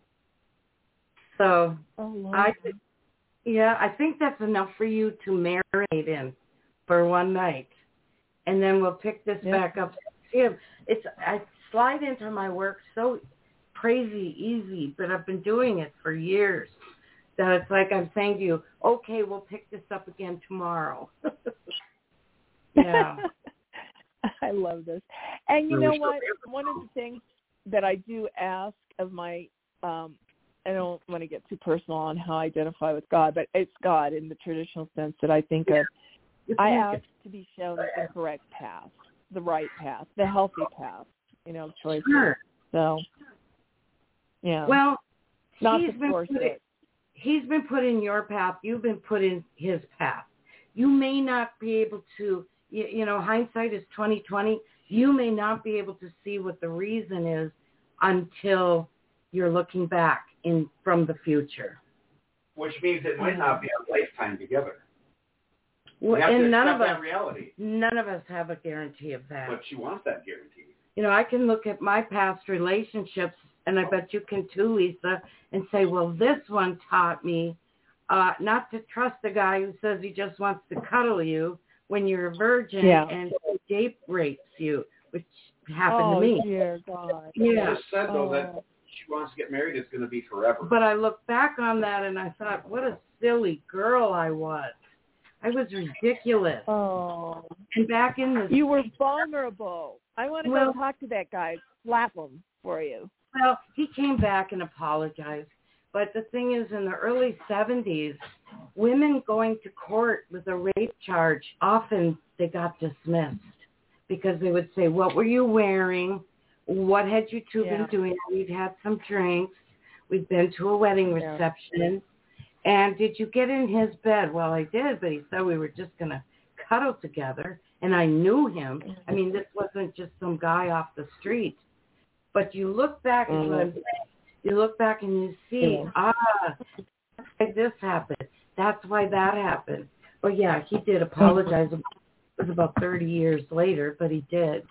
So,
oh,
I, yeah, I think that's enough for you to marinate in for one night. And then we'll pick this
yeah.
back up. It's I slide into my work so crazy easy, but I've been doing it for years. That it's like I'm saying to you, okay, we'll pick this up again tomorrow. Yeah.
I love this. And you know what? One of the things that I do ask of my, um, I don't want to get too personal on how I identify with God, but it's God in the traditional sense that I think of. I ask to be shown the correct path, the right path, the healthy path, you know, choices.
Sure.
So, yeah.
Well,
not
he's
to
been
force
put,
it.
He's been put in your path. You've been put in his path. You may not be able to, you, you know, hindsight is twenty twenty. You may not be able to see what the reason is until you're looking back in from the future.
Which means it might not be a lifetime together.
Well,
we have
and
to
none
accept
of
that
us,
reality.
none of us have a guarantee of that.
But she wants that guarantee.
You know, I can look at my past relationships, and I bet you can too, Lisa, and say, well, this one taught me uh, not to trust the guy who says he just wants to cuddle you when you're a virgin
yeah.
and date rapes you, which happened
oh,
to me.
Dear God.
Yeah.
She just said, though,
oh.
that she wants to get married. It's going to be forever.
But I look back on that, and I thought, what a silly girl I was. I was ridiculous.
Oh.
And back in the...
You were vulnerable. I want to
well,
go talk to that guy, slap him for you.
Well, he came back and apologized. But the thing is, in the early seventies, women going to court with a rape charge, often they got dismissed because they would say, what were you wearing? What had you two
yeah.
been doing? We'd had some drinks. We'd been to a wedding reception. Yeah. And did you get in his bed? Well, I did, but he said we were just going to cuddle together. And I knew him. I mean, this wasn't just some guy off the street. But you look back mm-hmm. at what I'm saying. You look back and you see, yeah. ah, why this happened. That's why that happened. Well, yeah, he did apologize. It was about thirty years later, but he did.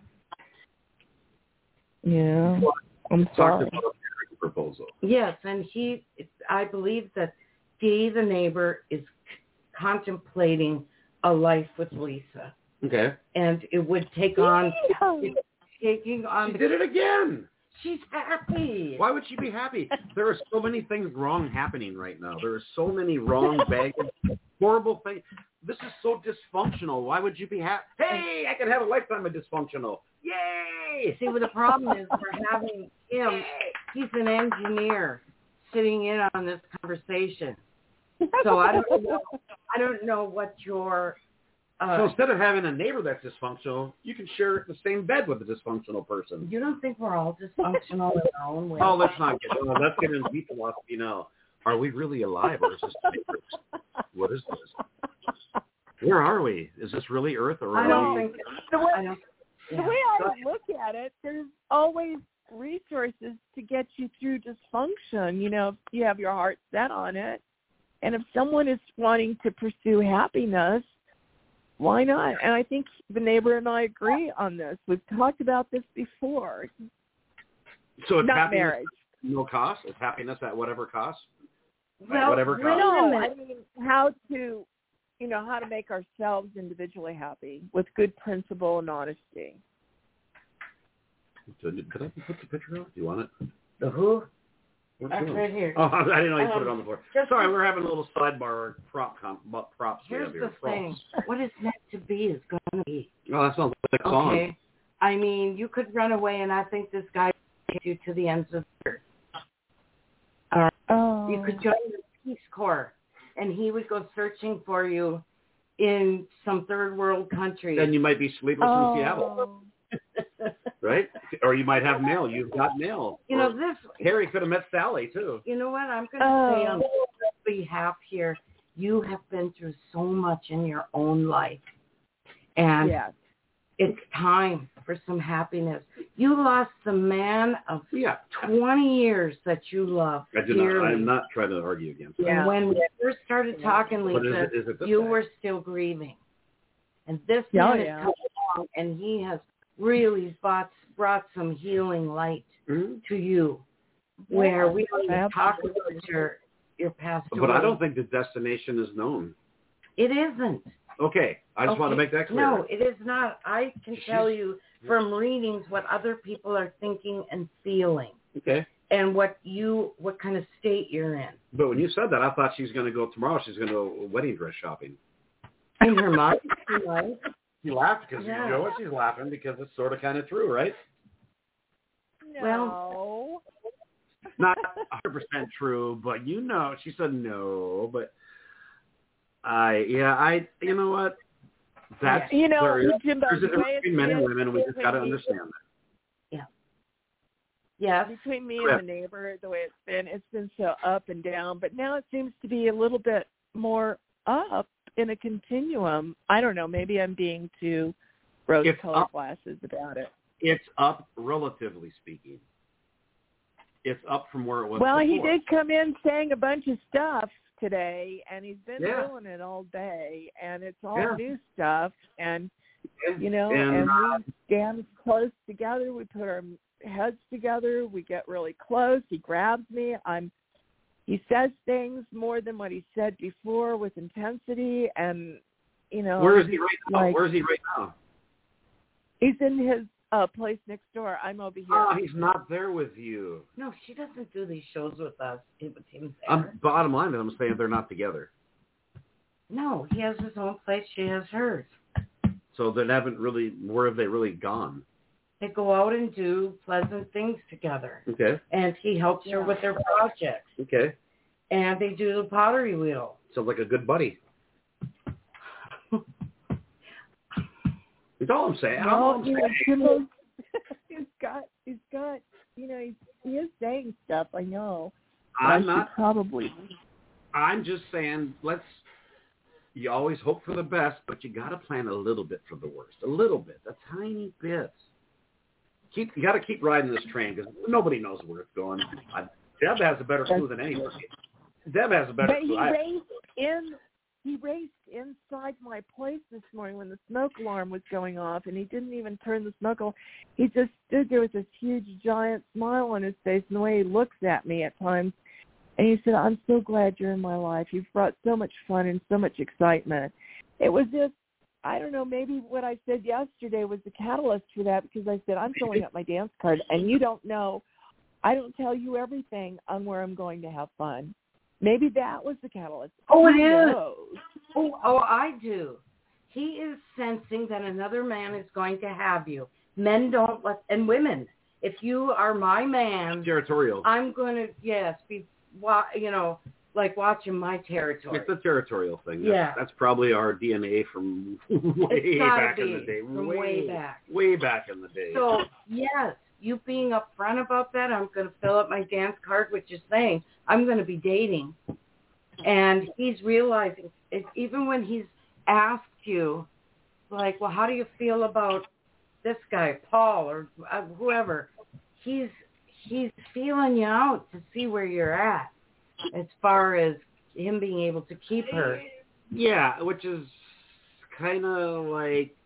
Yeah, I'm sorry.
Proposal.
Yes, and he, I believe that Dee, the neighbor, is contemplating a life with Lisa.
Okay.
And it would take on, taking on.
She did it again.
She's happy.
Why would she be happy? There are so many things wrong happening right now. There are so many wrong, baggage, horrible things. This is so dysfunctional. Why would you be happy? Hey, I can have a lifetime of dysfunctional. Yay!
See, what the problem is, we're having him. He's an engineer sitting in on this conversation. So I don't know. I don't know what your. Uh,
so instead of having a neighbor that's dysfunctional, you can share the same bed with a dysfunctional person.
You don't think we're all dysfunctional in our own way?
Oh, let's not get. Oh, let's get into deep philosophy now. Are we really alive, or is this the Matrix? What is this? Where are we? Is this really Earth, or are
I don't
we?
think.
The way,
I don't, yeah.
the way I look at it, there's always resources to get you through dysfunction. You know, if you have your heart set on it, and if someone is wanting to pursue happiness, why not? And I think the neighbor and I agree on this. We've talked about this before.
So it's
not
happiness
marriage.
At no cost? It's happiness at whatever cost?
Well,
at whatever cost?
No, I mean how to, you know, how to make ourselves individually happy with good principle and honesty.
So, could I put the picture up? Do you want it?
The who?
That's
right here.
Oh, I didn't know you um, put it on the floor. Sorry,
the,
we're having a little sidebar prop comp, props.
Here's
we
the
have here.
thing. What is meant to be is going to be.
Oh, that sounds like a song.
Okay. I mean, you could run away, and I think this guy will take you to the ends of the earth. Uh,
oh.
You could join the Peace Corps, and he would go searching for you in some third world country.
Then you might be sleepless
oh.
in Seattle. right? Or you might have mail. You've got mail.
You know,
or
this...
Harry could have met Sally, too.
You know what? I'm going to
Oh.
say on behalf here, you have been through so much in your own life. And
Yes.
it's time for some happiness. You lost the man of
Yeah.
twenty years that you loved.
I do not, I'm not trying to argue against that.
Yeah.
And when we first started talking,
But is
Lisa,
it, is it this
you
guy?
were still grieving. And this
Oh,
man
yeah.
has come along, and he has really brought, brought some healing light
Mm-hmm.
to you, where we don't even talk
Absolutely.
about your, your past
But I
away.
don't think the destination is known.
It isn't.
Okay, I just
Okay.
want to make that clear.
No, it is not. I can
She's-
tell you from readings what other people are thinking and feeling,
Okay.
and what you, what kind of state you're in.
But when you said that, I thought she was going to go tomorrow. She's going to go wedding dress shopping.
In her mind, you know.
You laughed because
Yeah.
you know what? She's laughing because it's sort of kind of true, right?
No.
Not one hundred percent true, but you know, she said no, but I, yeah, I, you know what? That's,
You know,
there is,
Jimbo,
there's a
the
difference
way
between men and
it's
women, and we just
between
got to
me-
understand that.
Yes.
Between me
Correct.
and the neighbor, the way it's been, it's been so up and down. But now it seems to be a little bit more up in a continuum. I don't know. Maybe I'm being too rose-colored
up.
glasses about it.
It's up, relatively speaking. It's up from where it was
Well, he
before.
did come in saying a bunch of stuff today, and he's been
Yeah.
doing it all day, and it's all
Yeah.
new stuff. And you know,
And,
and,
uh,
we stand close together. We put our heads together. We get really close. He grabs me. I'm. He says things more than what he said before with intensity, and you know.
Where is he right now?
like-
Where is he right now?
He's in his uh, place next door. I'm over here.
Oh, he's not there with you.
No, she doesn't do these shows with us. With him there.
Um, bottom line, I'm saying they're not together.
No, he has his own place. She has hers.
So they haven't really, where have they really gone?
They go out and do pleasant things together.
Okay,
And he helps her with their projects.
okay.
And they do the pottery wheel.
Sounds like a good buddy. That's all I'm saying. All
Well,
I'm
you know,
saying.
Jimbo, he's got, he's got, you know, he's, he is saying stuff. I know. but I
I'm
should
not,
probably.
I'm just saying, let's, you always hope for the best, but you got to plan a little bit for the worst. A little bit, a tiny bit. Keep, you got to keep riding this train because nobody knows where it's going. I, Deb has a better clue than anybody. Deb has a better
But he
clue. I,
raced in. He raced inside my place this morning when the smoke alarm was going off, and he didn't even turn the smoke alarm. He just stood there with this huge, giant smile on his face, and the way he looks at me at times. And he said, "I'm so glad you're in my life. You've brought so much fun and so much excitement." It was just, I don't know, maybe what I said yesterday was the catalyst for that, because I said, I'm filling up my dance card, and you don't know. I don't tell you everything on where I'm going to have fun. Maybe that was the catalyst.
Oh, it
Who
is.
knows?
Oh, oh, I do. He is sensing that another man is going to have you. Men don't let, and women, if you are my man,
territorial.
I'm going to, yes, be, wa- you know, like watching my territory.
It's a territorial thing. That's,
Yeah.
that's probably our D N A from way
It's gotta
back in
be,
the day.
from way back.
Way back in the day.
So, yes, you being upfront about that, I'm going to fill up my dance card, which is saying I'm going to be dating. And he's realizing, it, even when he's asked you, like, well, how do you feel about this guy, Paul, or uh, whoever, he's he's feeling you out to see where you're at as far as him being able to keep her.
Yeah, which is kind of like,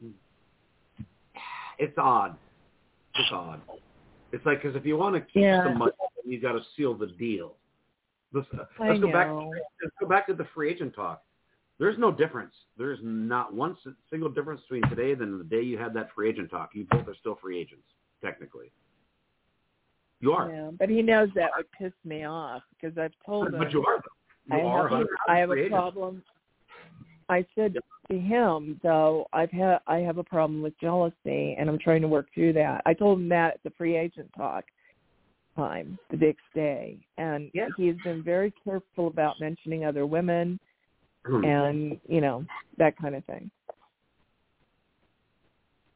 it's odd. It's odd. It's like, because if you want to keep
Yeah.
somebody, you got to seal the deal. Let's, uh,
I
let's go back.
know.
Let's go back to the free agent talk. There's no difference. There's not one s- single difference between today than the day you had that free agent talk. You both are still free agents, technically. You are.
Yeah, but he knows that would piss me off, because I've told him
But you are, though. You
I
are
have,
one hundred percent
I have
free
a
agent.
problem. I said to him, though, I've had I have a problem with jealousy, and I'm trying to work through that. I told him that at the free agent talk time the next day, and
Yeah.
he has been very careful about mentioning other women
Hmm.
and, you know, that kind of thing.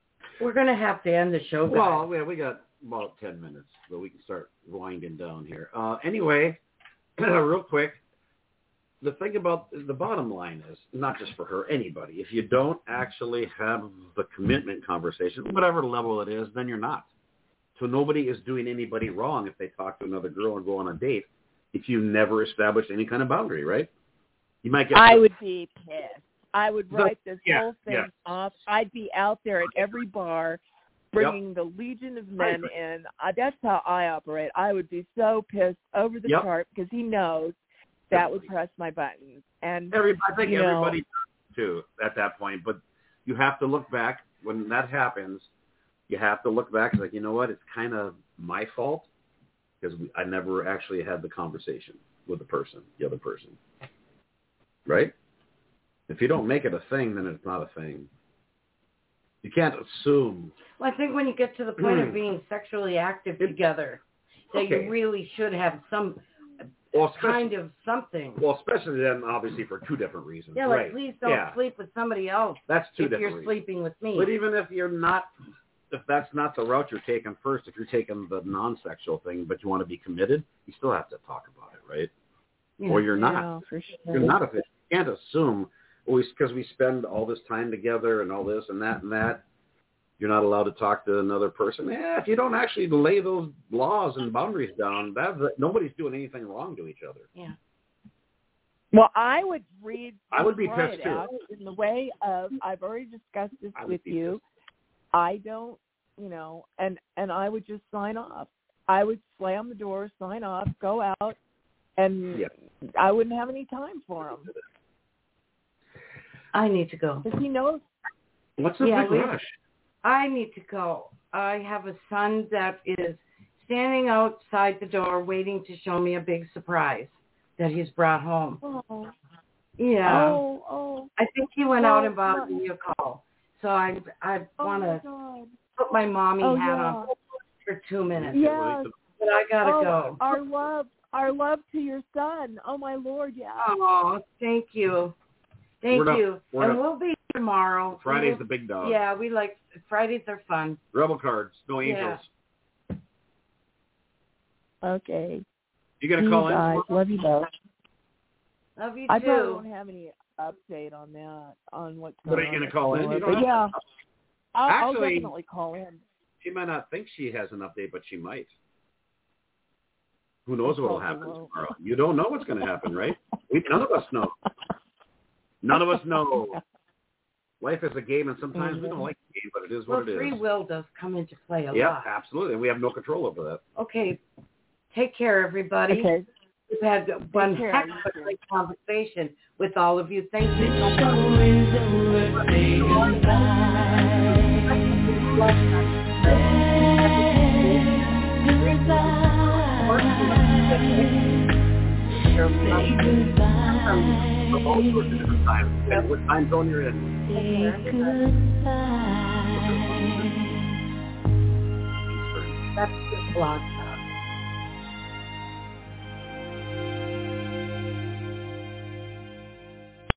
We're going to have to end the show, guys.
Well, we, we got about ten minutes, but we can start winding down here. Uh, anyway, real quick, the thing about the bottom line is, not just for her, anybody, if you don't actually have the commitment conversation, whatever level it is, then you're not. So nobody is doing anybody wrong if they talk to another girl and go on a date if you never establish any kind of boundary, right? You might get.
I would be pissed. I would write this
yeah,
whole thing
yeah.
off. I'd be out there at every bar bringing yep. the legion of men in. Uh, that's how I operate. I would be so pissed over the
yep.
chart because he knows that would press my buttons. And
everybody, I think
you know,
everybody does too at that point. But you have to look back when that happens. You have to look back and like, you know what? It's kind of my fault because I never actually had the conversation with the person, the other person. Right? If you don't make it a thing, then it's not a thing. You can't assume.
Well, I think when you get to the point
mm.
of being sexually active together, that
okay.
you really should have some
well,
kind of something.
Well, especially then, obviously, for two different reasons.
Yeah, like,
right.
please don't
yeah.
sleep with somebody else.
That's two
if
different
you're
reasons.
sleeping with me.
But even if you're not, if that's not the route you're taking first, if you're taking the non-sexual thing, but you want to be committed, you still have to talk about it, right? Yeah, or you're not.
Yeah, for sure.
You're not. You can't assume, because we spend all this time together and all this and that and that, you're not allowed to talk to another person. Yeah, if you don't actually lay those laws and boundaries down, that nobody's doing anything wrong to each other.
Yeah.
Well, I would read
I would be
right
pissed too.
out in the way of, I've already discussed this
I
with you. Pissed. I don't, you know, and, and I would just sign off. I would slam the door, sign off, go out, and yeah. I wouldn't have any time for him.
I need to go.
Because he knows.
What's the
yeah,
big
we,
rush?
I need to go. I have a son that is standing outside the door waiting to show me a big surprise that he's brought home.
Oh.
Yeah.
Oh, oh.
I think he went
oh,
out and bought me a call. So I I
oh
want to put my mommy
oh,
hat
yeah.
on for two minutes.
Yes.
But I got to
oh,
go.
Our love, our love to your son. Oh, my Lord, yeah.
Oh, thank you. Thank
we're
you.
Not,
and
not,
we'll be tomorrow.
Friday's
we'll,
the big dog.
Yeah, we like, Fridays are fun.
Rebel cards, no angels.
Yeah.
Okay.
You going to
See
call
you guys.
in?
Love you both.
Love you
I
too.
probably won't have any update on that, on what's going on.
But are you going to call in? You
but yeah, I'll,
Actually,
I'll definitely call in.
She might not think she has an update, but she might. Who knows what will happen tomorrow? You don't know what's going to happen, right? We, none of us know. None of us know. Life is a game, and sometimes mm-hmm. we don't like the game, but it is
well,
what it is.
Free will does come into play a
yeah,
lot.
Yeah, absolutely. And we have no control over that.
Okay. Take care, everybody.
Okay.
We've had one heck of a great conversation with all of you. Thank you so
much. What time zone you're in?
That's the blog.